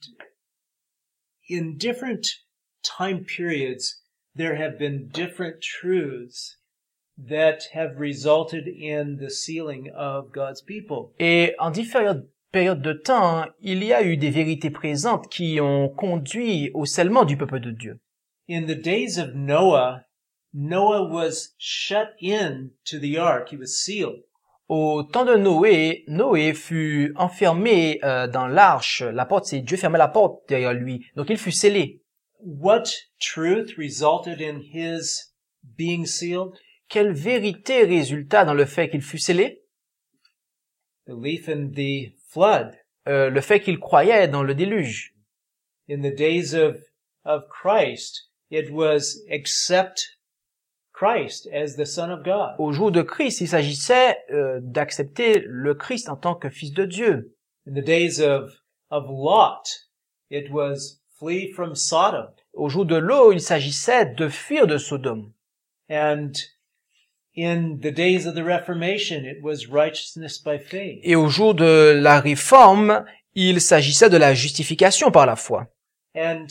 in different time periods there have been different truths that have resulted in the sealing of God's people. Et en différentes périodes de temps, il y a eu des vérités présentes qui ont conduit au scellement du peuple de Dieu. In the days of Noah, Noah was shut in to the ark. He was sealed. Au temps de Noé, Noé fut enfermé euh, dans l'arche. La porte, c'est Dieu fermait la porte derrière lui. Donc il fut scellé. What truth resulted in his being sealed? Quelle vérité résulta dans le fait qu'il fut scellé? Belief in the flood. Euh, le fait qu'il croyait dans le déluge. In the days of, of Christ, it was accept Christ as the Son of God. Au jour de Christ, il s'agissait euh, d'accepter le Christ en tant que fils de Dieu. In the days of, of Lot, it was flee from Sodom. Au jour de Lot, il s'agissait de fuir de Sodome. And in the days of the Reformation, it was righteousness by faith. Et au jour de la Réforme, il s'agissait de la justification par la foi. And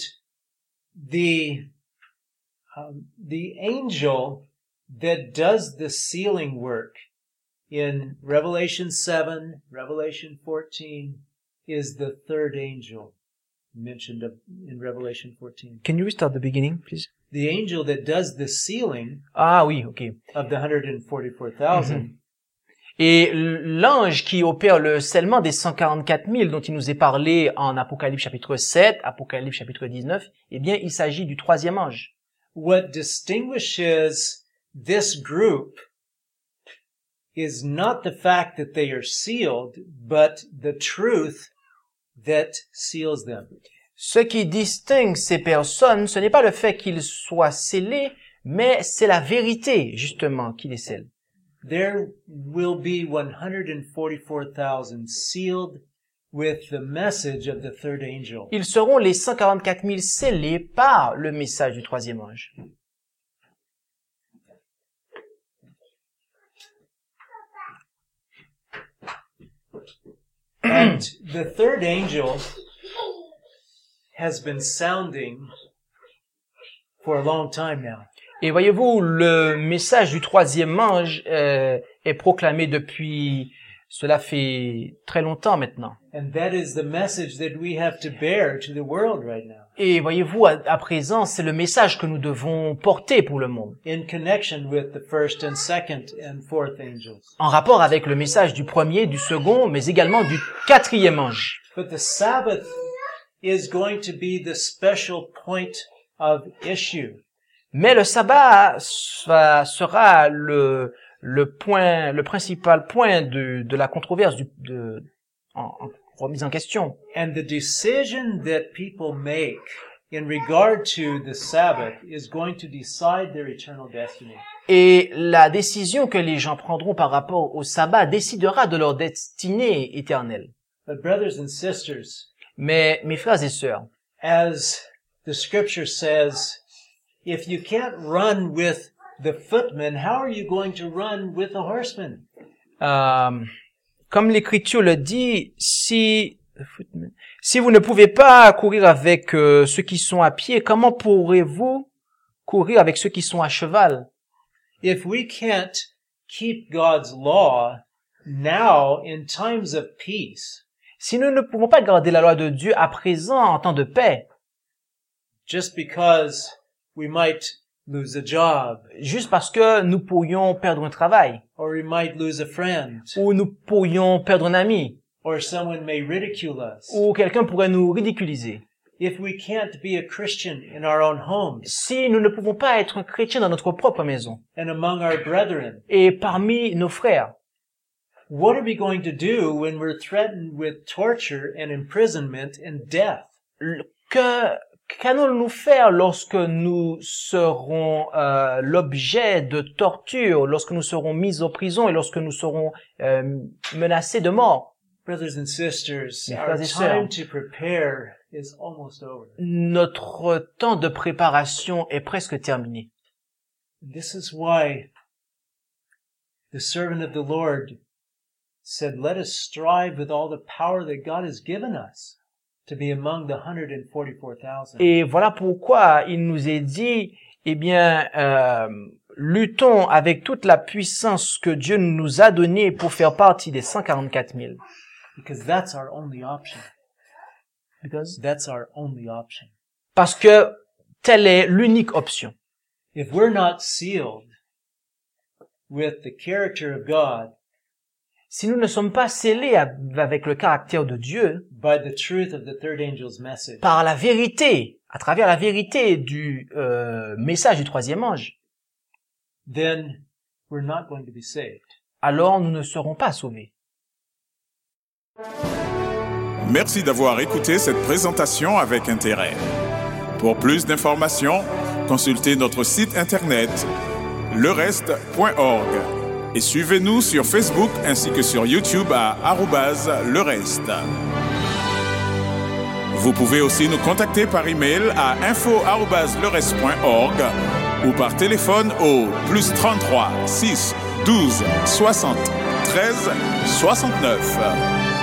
the um, the angel that does the sealing work in Revelation seven, Revelation fourteen, is the third angel mentioned of, in Revelation fourteen. Can you restart the beginning, please? The angel that does the sealing Ah oui, ok. of the one hundred forty-four thousand Et l'ange qui opère le scellement des cent quarante-quatre mille dont il nous est parlé en Apocalypse chapitre sept, Apocalypse chapitre dix-neuf, eh bien, il s'agit du troisième ange. what distinguishes this group is not the fact that they are sealed, but the truth that seals them. Ce qui distingue ces personnes, ce n'est pas le fait qu'ils soient scellés, mais c'est la vérité, justement, qui les scelle. There will be one hundred forty-four thousand sealed with the message of the third angel. Ils seront les cent quarante-quatre mille scellés par le message du troisième ange. And the third angel has been sounding for a long time now. Et voyez-vous, le message du troisième ange euh, est proclamé depuis, cela fait très longtemps maintenant. And that is the message that we have to bear to the world right now. Et voyez-vous, à, à présent, c'est le message que nous devons porter pour le monde. In connection with the first and second and fourth angels. En rapport avec le message du premier, du second, mais également du quatrième ange. But the Sabbath is going to be the special point of issue. Mais le sabbat sera le, le point, le principal point de, de la controverse, du, de, en, en remise en question. And the decision that people make in regard to the Sabbath is going to decide their eternal destiny. Et la décision que les gens prendront par rapport au sabbat décidera de leur destinée éternelle. But brothers and sisters, Mais mes frères et sœurs, as the scripture says, if you can't run with the footman, how are you going to run with the horseman? euh, comme l'Écriture le dit, si si vous ne pouvez pas courir avec euh, ceux qui sont à pied, comment pourrez-vous courir avec ceux qui sont à cheval? If we can't keep God's law now in times of peace, Si nous ne pouvons pas garder la loi de Dieu à présent en temps de paix, just because we might lose a job, juste parce que nous pourrions perdre un travail, or we might lose a friend, ou nous pourrions perdre un ami, or someone may ridicule us, ou quelqu'un pourrait nous ridiculiser. if we can't be a Christian in our own homes Si nous ne pouvons pas être un chrétien dans notre propre maison and among our brethren, et parmi nos frères, what are we going to do when we're threatened with torture and imprisonment and death? que qu'allons-nous faire lorsque nous serons euh, l'objet de torture, lorsque nous serons mis en prison et lorsque nous serons euh, menacés de mort? Brothers and sisters, Mes our frères et sœurs, time to prepare is almost over. notre temps de préparation est presque terminé. This is why the servant of the Lord said, let us strive with all the power that God has given us to be among the one hundred forty-four thousand. Et voilà pourquoi il nous est dit, eh bien, euh, luttons avec toute la puissance que Dieu nous a donnée pour faire partie des cent quarante-quatre mille. Because that's our only option. Because? That's our only option. Parce que telle est l'unique option. If we're not sealed with the character of God, si nous ne sommes pas scellés avec le caractère de Dieu, by the truth of the third angel's message, par la vérité, à travers la vérité du euh, message du troisième ange, then we're not going to be saved. Alors nous ne serons pas sauvés. Merci d'avoir écouté cette présentation avec intérêt. Pour plus d'informations, consultez notre site internet le reste point org et suivez-nous sur Facebook ainsi que sur YouTube à arobase le reste. Vous pouvez aussi nous contacter par email à info arobase le reste point org ou par téléphone au plus trente-trois six douze soixante treize soixante-neuf.